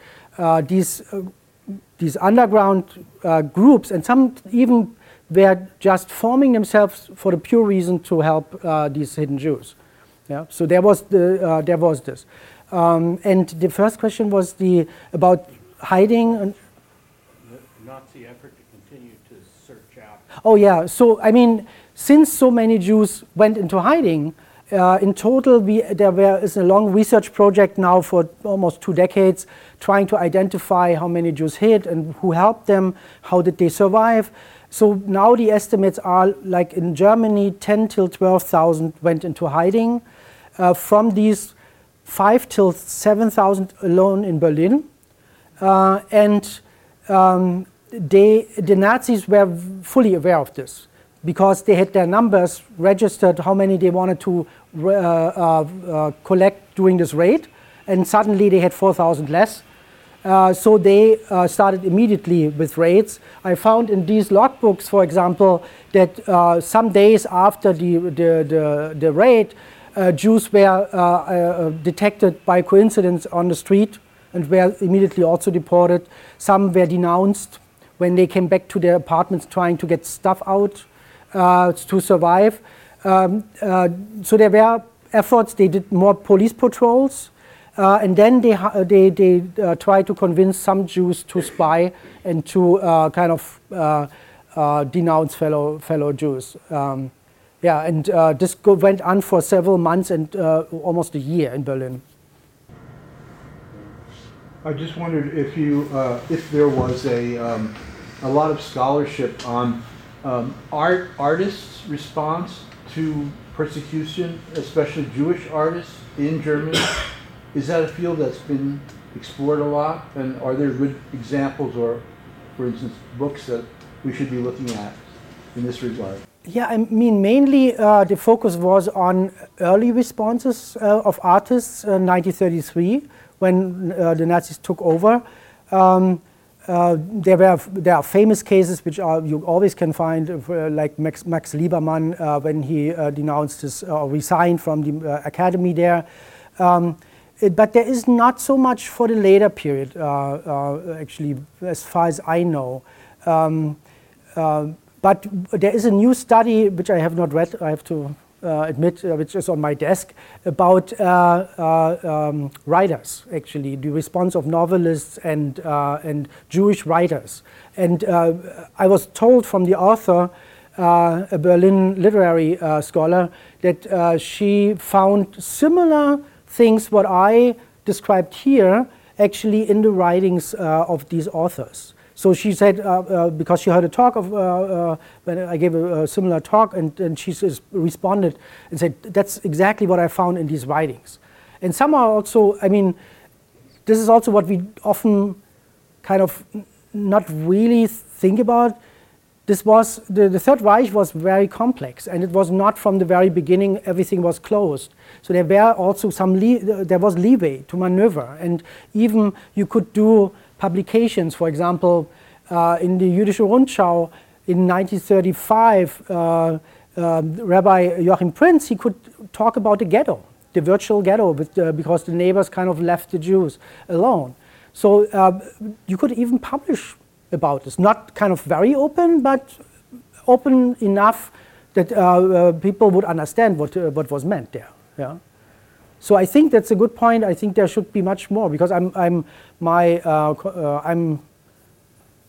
these underground groups, and some even were just forming themselves for the pure reason to help these hidden Jews. Yeah, so there was this, and the first question was about hiding. And the Nazi effort to continue to search out. Oh yeah, so I mean, since so many Jews went into hiding, in total there is a long research project now for almost 2 decades, trying to identify how many Jews hid and who helped them, how did they survive. So now the estimates are, like in Germany, 10 till 12,000 went into hiding. From these, 5 till 7,000 alone in Berlin. The Nazis were fully aware of this because they had their numbers registered, how many they wanted to collect during this raid, and suddenly they had 4,000 less. So they started immediately with raids. I found in these logbooks, for example, that some days after the raid, Jews were detected by coincidence on the street and were immediately also deported. Some were denounced when they came back to their apartments trying to get stuff out to survive. So there were efforts. They did more police patrols. And then they tried to convince some Jews to spy and to denounce fellow Jews. This went on for several months and almost a year in Berlin. I just wondered if there was a lot of scholarship on artists' response to persecution, especially Jewish artists in Germany. Is that a field that's been explored a lot? And are there good examples or, for instance, books that we should be looking at in this regard? Yeah, I mean, mainly the focus was on early responses of artists in 1933 when the Nazis took over. There are famous cases which you always can find, like Max Liebermann when he denounced his resigned from the academy there. But there is not so much for the later period, actually, as far as I know. But there is a new study, which I have not read, I have to admit, which is on my desk, about writers, actually, the response of novelists and Jewish writers. And I was told from the author, a Berlin literary scholar, that she found similar things what I described here actually in the writings of these authors. So she said, because she heard a talk of, when I gave a similar talk, and she responded and said, that's exactly what I found in these writings. And some are also, I mean, this is also what we often kind of not really think about. This was, the Third Reich was very complex, and it was not from the very beginning everything was closed. So there were also there was leeway to maneuver, and even you could do publications. For example, in the Jüdische Rundschau in 1935, Rabbi Joachim Prinz, he could talk about the ghetto, the virtual ghetto, because the neighbors kind of left the Jews alone. So you could even publish about this, not kind of very open, but open enough that people would understand what was meant there. Yeah. So I think that's a good point. I think there should be much more, because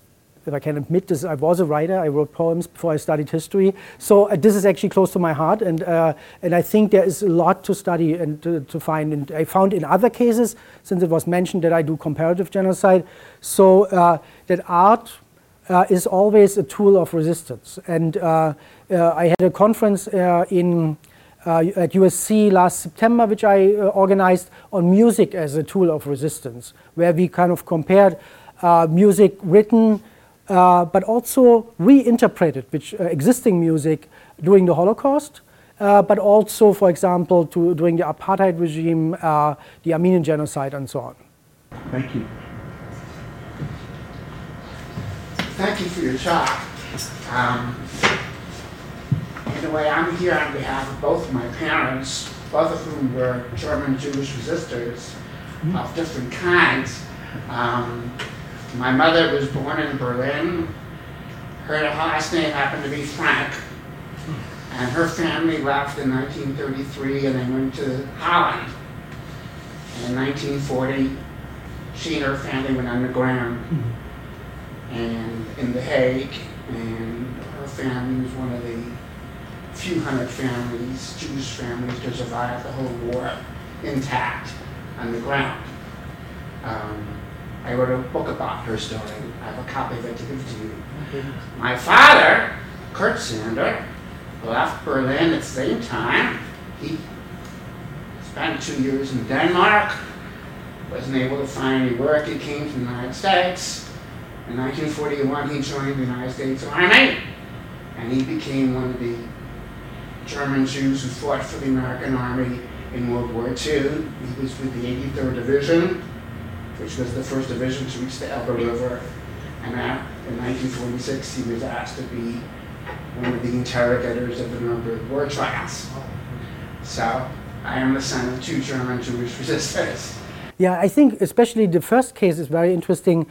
if I can admit this, I was a writer. I wrote poems before I studied history. So this is actually close to my heart, and I think there is a lot to study and to find. And I found in other cases, since it was mentioned that I do comparative genocide, so that art is always a tool of resistance. And I had a conference at USC last September, which I organized on music as a tool of resistance, where we kind of compared music written, but also reinterpreted, which existing music during the Holocaust, but also, for example, during the apartheid regime, the Armenian genocide, and so on. Thank you. Thank you for your talk. In a way, I'm here on behalf of both of my parents, both of whom were German Jewish resistors of different kinds. My mother was born in Berlin. Her last name happened to be Frank. And her family left in 1933 and they went to Holland. And in 1940, she and her family went underground and in The Hague. And her family was one of the few hundred families, Jewish families, to survive the whole war intact underground. I wrote a book about her story. I have a copy of it to give to you. My father, Kurt Sander, left Berlin at the same time. He spent 2 years in Denmark, wasn't able to find any work. He came to the United States. In 1941, he joined the United States Army, and he became one of the German Jews who fought for the American Army in World War II. He was with the 83rd Division, which was the first division to reach the Elbe River. And in 1946, he was asked to be one of the interrogators of the Nuremberg war trials. So I am the son of 2 German Jewish resistors. Yeah, I think especially the first case is very interesting,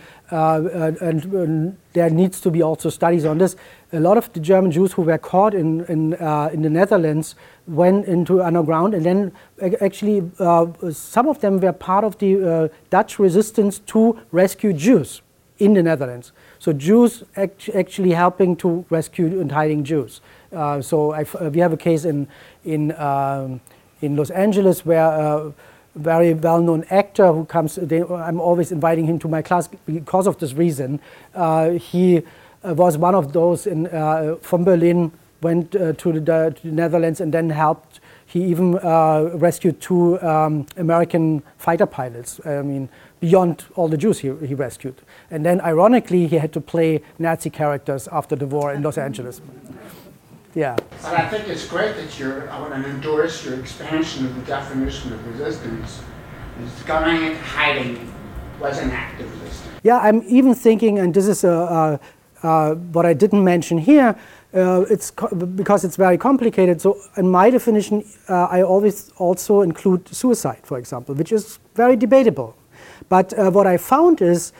and there needs to be also studies on this. A lot of the German Jews who were caught in the Netherlands went into underground, and then actually some of them were part of the Dutch resistance to rescue Jews in the Netherlands. So Jews actually helping to rescue and hiding Jews. So we have a case in Los Angeles where very well-known actor who comes, I'm always inviting him to my class because of this reason. He was one of those from Berlin, went to the Netherlands and then helped. He even rescued 2 American fighter pilots, I mean, beyond all the Jews he rescued. And then ironically, he had to play Nazi characters after the war in Los Angeles. Yeah. But I think it's great that I want to endorse your expansion of the definition of resistance. Is going into hiding was an act of resistance. Yeah, I'm even thinking, and this is what I didn't mention here, it's because it's very complicated. So in my definition, I always also include suicide, for example, which is very debatable. But what I found is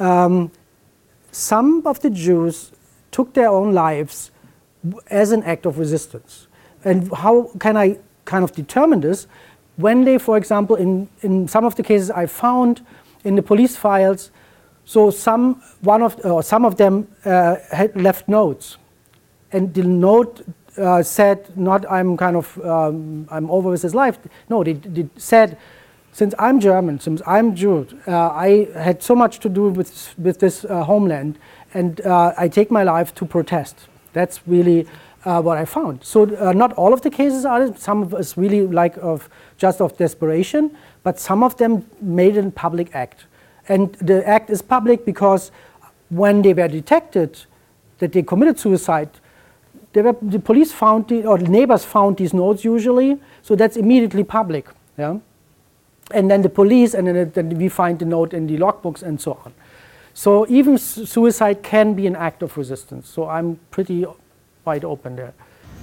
some of the Jews took their own lives as an act of resistance. And how can I kind of determine this? When they, for example, in some of the cases I found in the police files, so some of them had left notes, and the note said not I'm over with his life. No, they said, since I'm German, since I'm Jewish, I had so much to do with this homeland, and I take my life to protest. That's really what I found. So not all of the cases are. Some of us really just of desperation, but some of them made a public act. And the act is public because when they were detected that they committed suicide, the police found or the neighbors found these notes usually, so that's immediately public. Yeah? And then the police, and then we find the note in the logbooks and so on. So even suicide can be an act of resistance. So I'm pretty wide open there.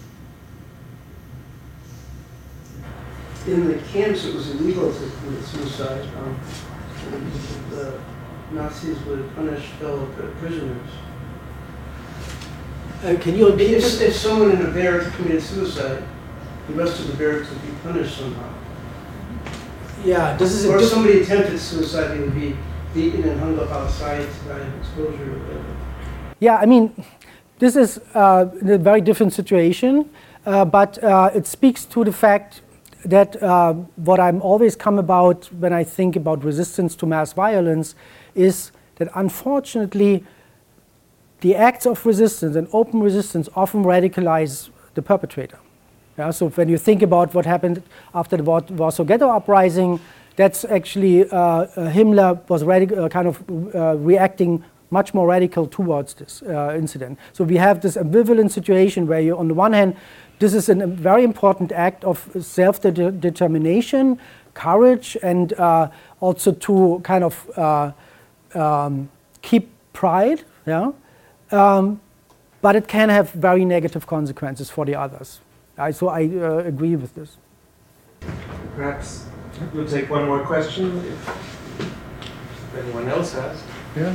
In the camps, it was illegal to commit suicide. The Nazis would punish fellow prisoners. Can you repeat? If someone in a barracks committed suicide, the rest of the barracks would be punished somehow. Yeah, this is. Or if somebody attempted suicide, they would be beaten and hung up outside by exposure or whatever. Yeah, I mean, this is a very different situation, but it speaks to the fact that what I'm always come about when I think about resistance to mass violence is that unfortunately the acts of resistance and open resistance often radicalize the perpetrator. Yeah, so when you think about what happened after the Warsaw Ghetto Uprising, that's actually Himmler was reacting much more radical towards this incident. So we have this ambivalent situation where you, on the one hand, this is a very important act of self-determination, courage, and also to kind of keep pride, yeah? But it can have very negative consequences for the others. So I agree with this. Perhaps we'll take one more question if anyone else has. Yeah.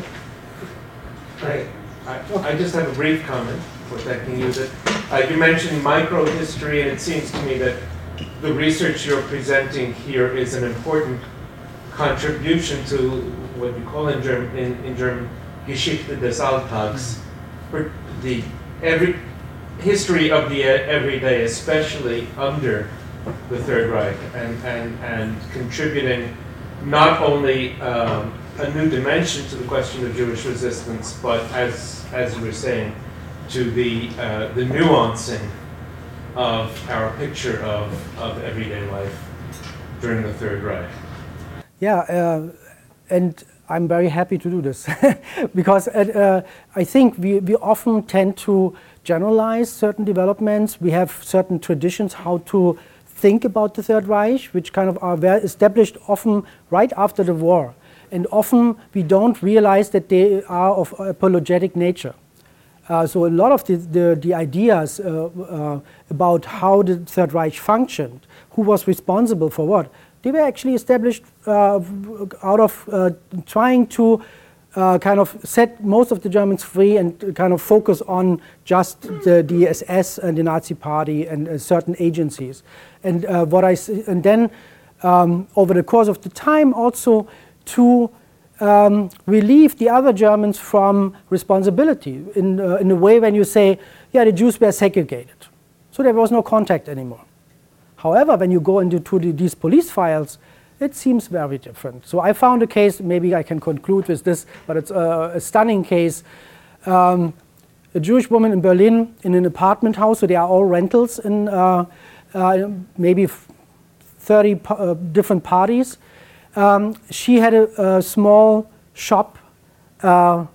I just have a brief comment protecting you. That you mentioned microhistory, and it seems to me that the research you're presenting here is an important contribution to what you call in German Geschichte des Alltags, the history of the everyday, especially under the Third Reich, and contributing not only a new dimension to the question of Jewish resistance, but as you were saying, to the nuancing of our picture of everyday life during the Third Reich. Yeah, and I'm very happy to do this because I think we often tend to generalize certain developments. We have certain traditions how to think about the Third Reich, which kind of are well established often right after the war. And often we don't realize that they are of apologetic nature. So a lot of the ideas about how the Third Reich functioned, who was responsible for what, they were actually established out of trying to kind of set most of the Germans free and kind of focus on just the SS and the Nazi Party and certain agencies. And then over the course of the time also to relieve the other Germans from responsibility in a way when you say, yeah, the Jews were segregated, so there was no contact anymore. However, when you go into these police files, it seems very different. So I found a case, maybe I can conclude with this, but it's a stunning case. A Jewish woman in Berlin in an apartment house, so they are all rentals in maybe 30 different parties. She had a small shop, a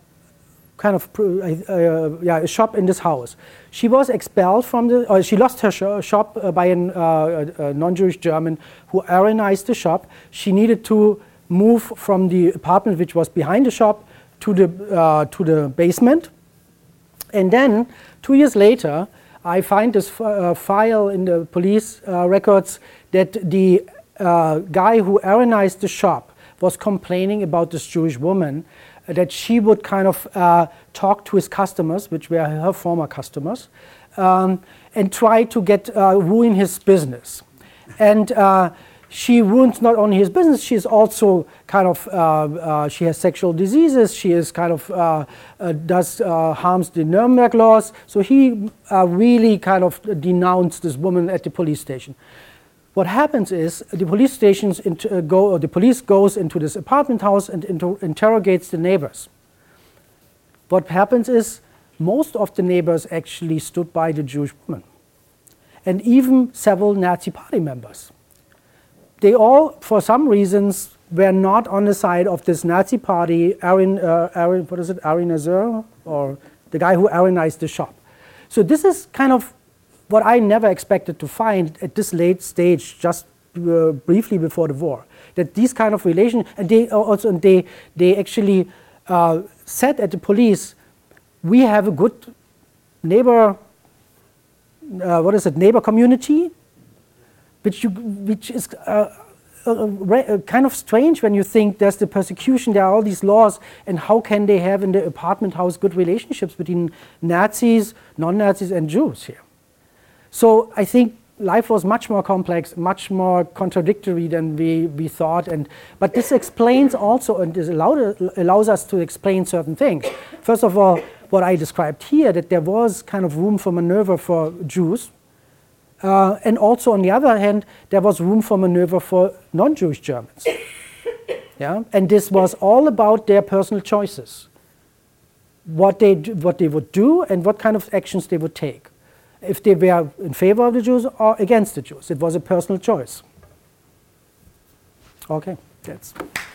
shop in this house. She was expelled from she lost her shop by a non-Jewish German who Aryanized the shop. She needed to move from the apartment, which was behind the shop, to the basement. And then 2 years later, I find this file in the police records that the guy who Aryanized the shop was complaining about this Jewish woman, that she would kind of talk to his customers, which were her former customers, and try to ruin his business. And she ruins not only his business, she is also kind of, she has sexual diseases, she is kind of, harms the Nuremberg laws. So he really kind of denounced this woman at the police station. What happens is the police stations the police goes into this apartment house and interrogates the neighbors. What happens is most of the neighbors actually stood by the Jewish woman, and even several Nazi Party members. They all, for some reasons, were not on the side of this Nazi Party, Aryanism, or the guy who Aryanized the shop. So this is kind of what I never expected to find at this late stage, just briefly before the war, that these kind of relations, and they actually said at the police, we have a good neighbor, neighbor community, which is kind of strange when you think there's the persecution, there are all these laws, and how can they have in the apartment house good relationships between Nazis, non-Nazis, and Jews here? So I think life was much more complex, much more contradictory than we thought. But this explains also, and this allows us to explain certain things. First of all, what I described here, that there was kind of room for maneuver for Jews. And also, on the other hand, there was room for maneuver for non-Jewish Germans. Yeah? And this was all about their personal choices. What they would do and what kind of actions they would take. If they were in favor of the Jews or against the Jews. It was a personal choice. Okay, that's...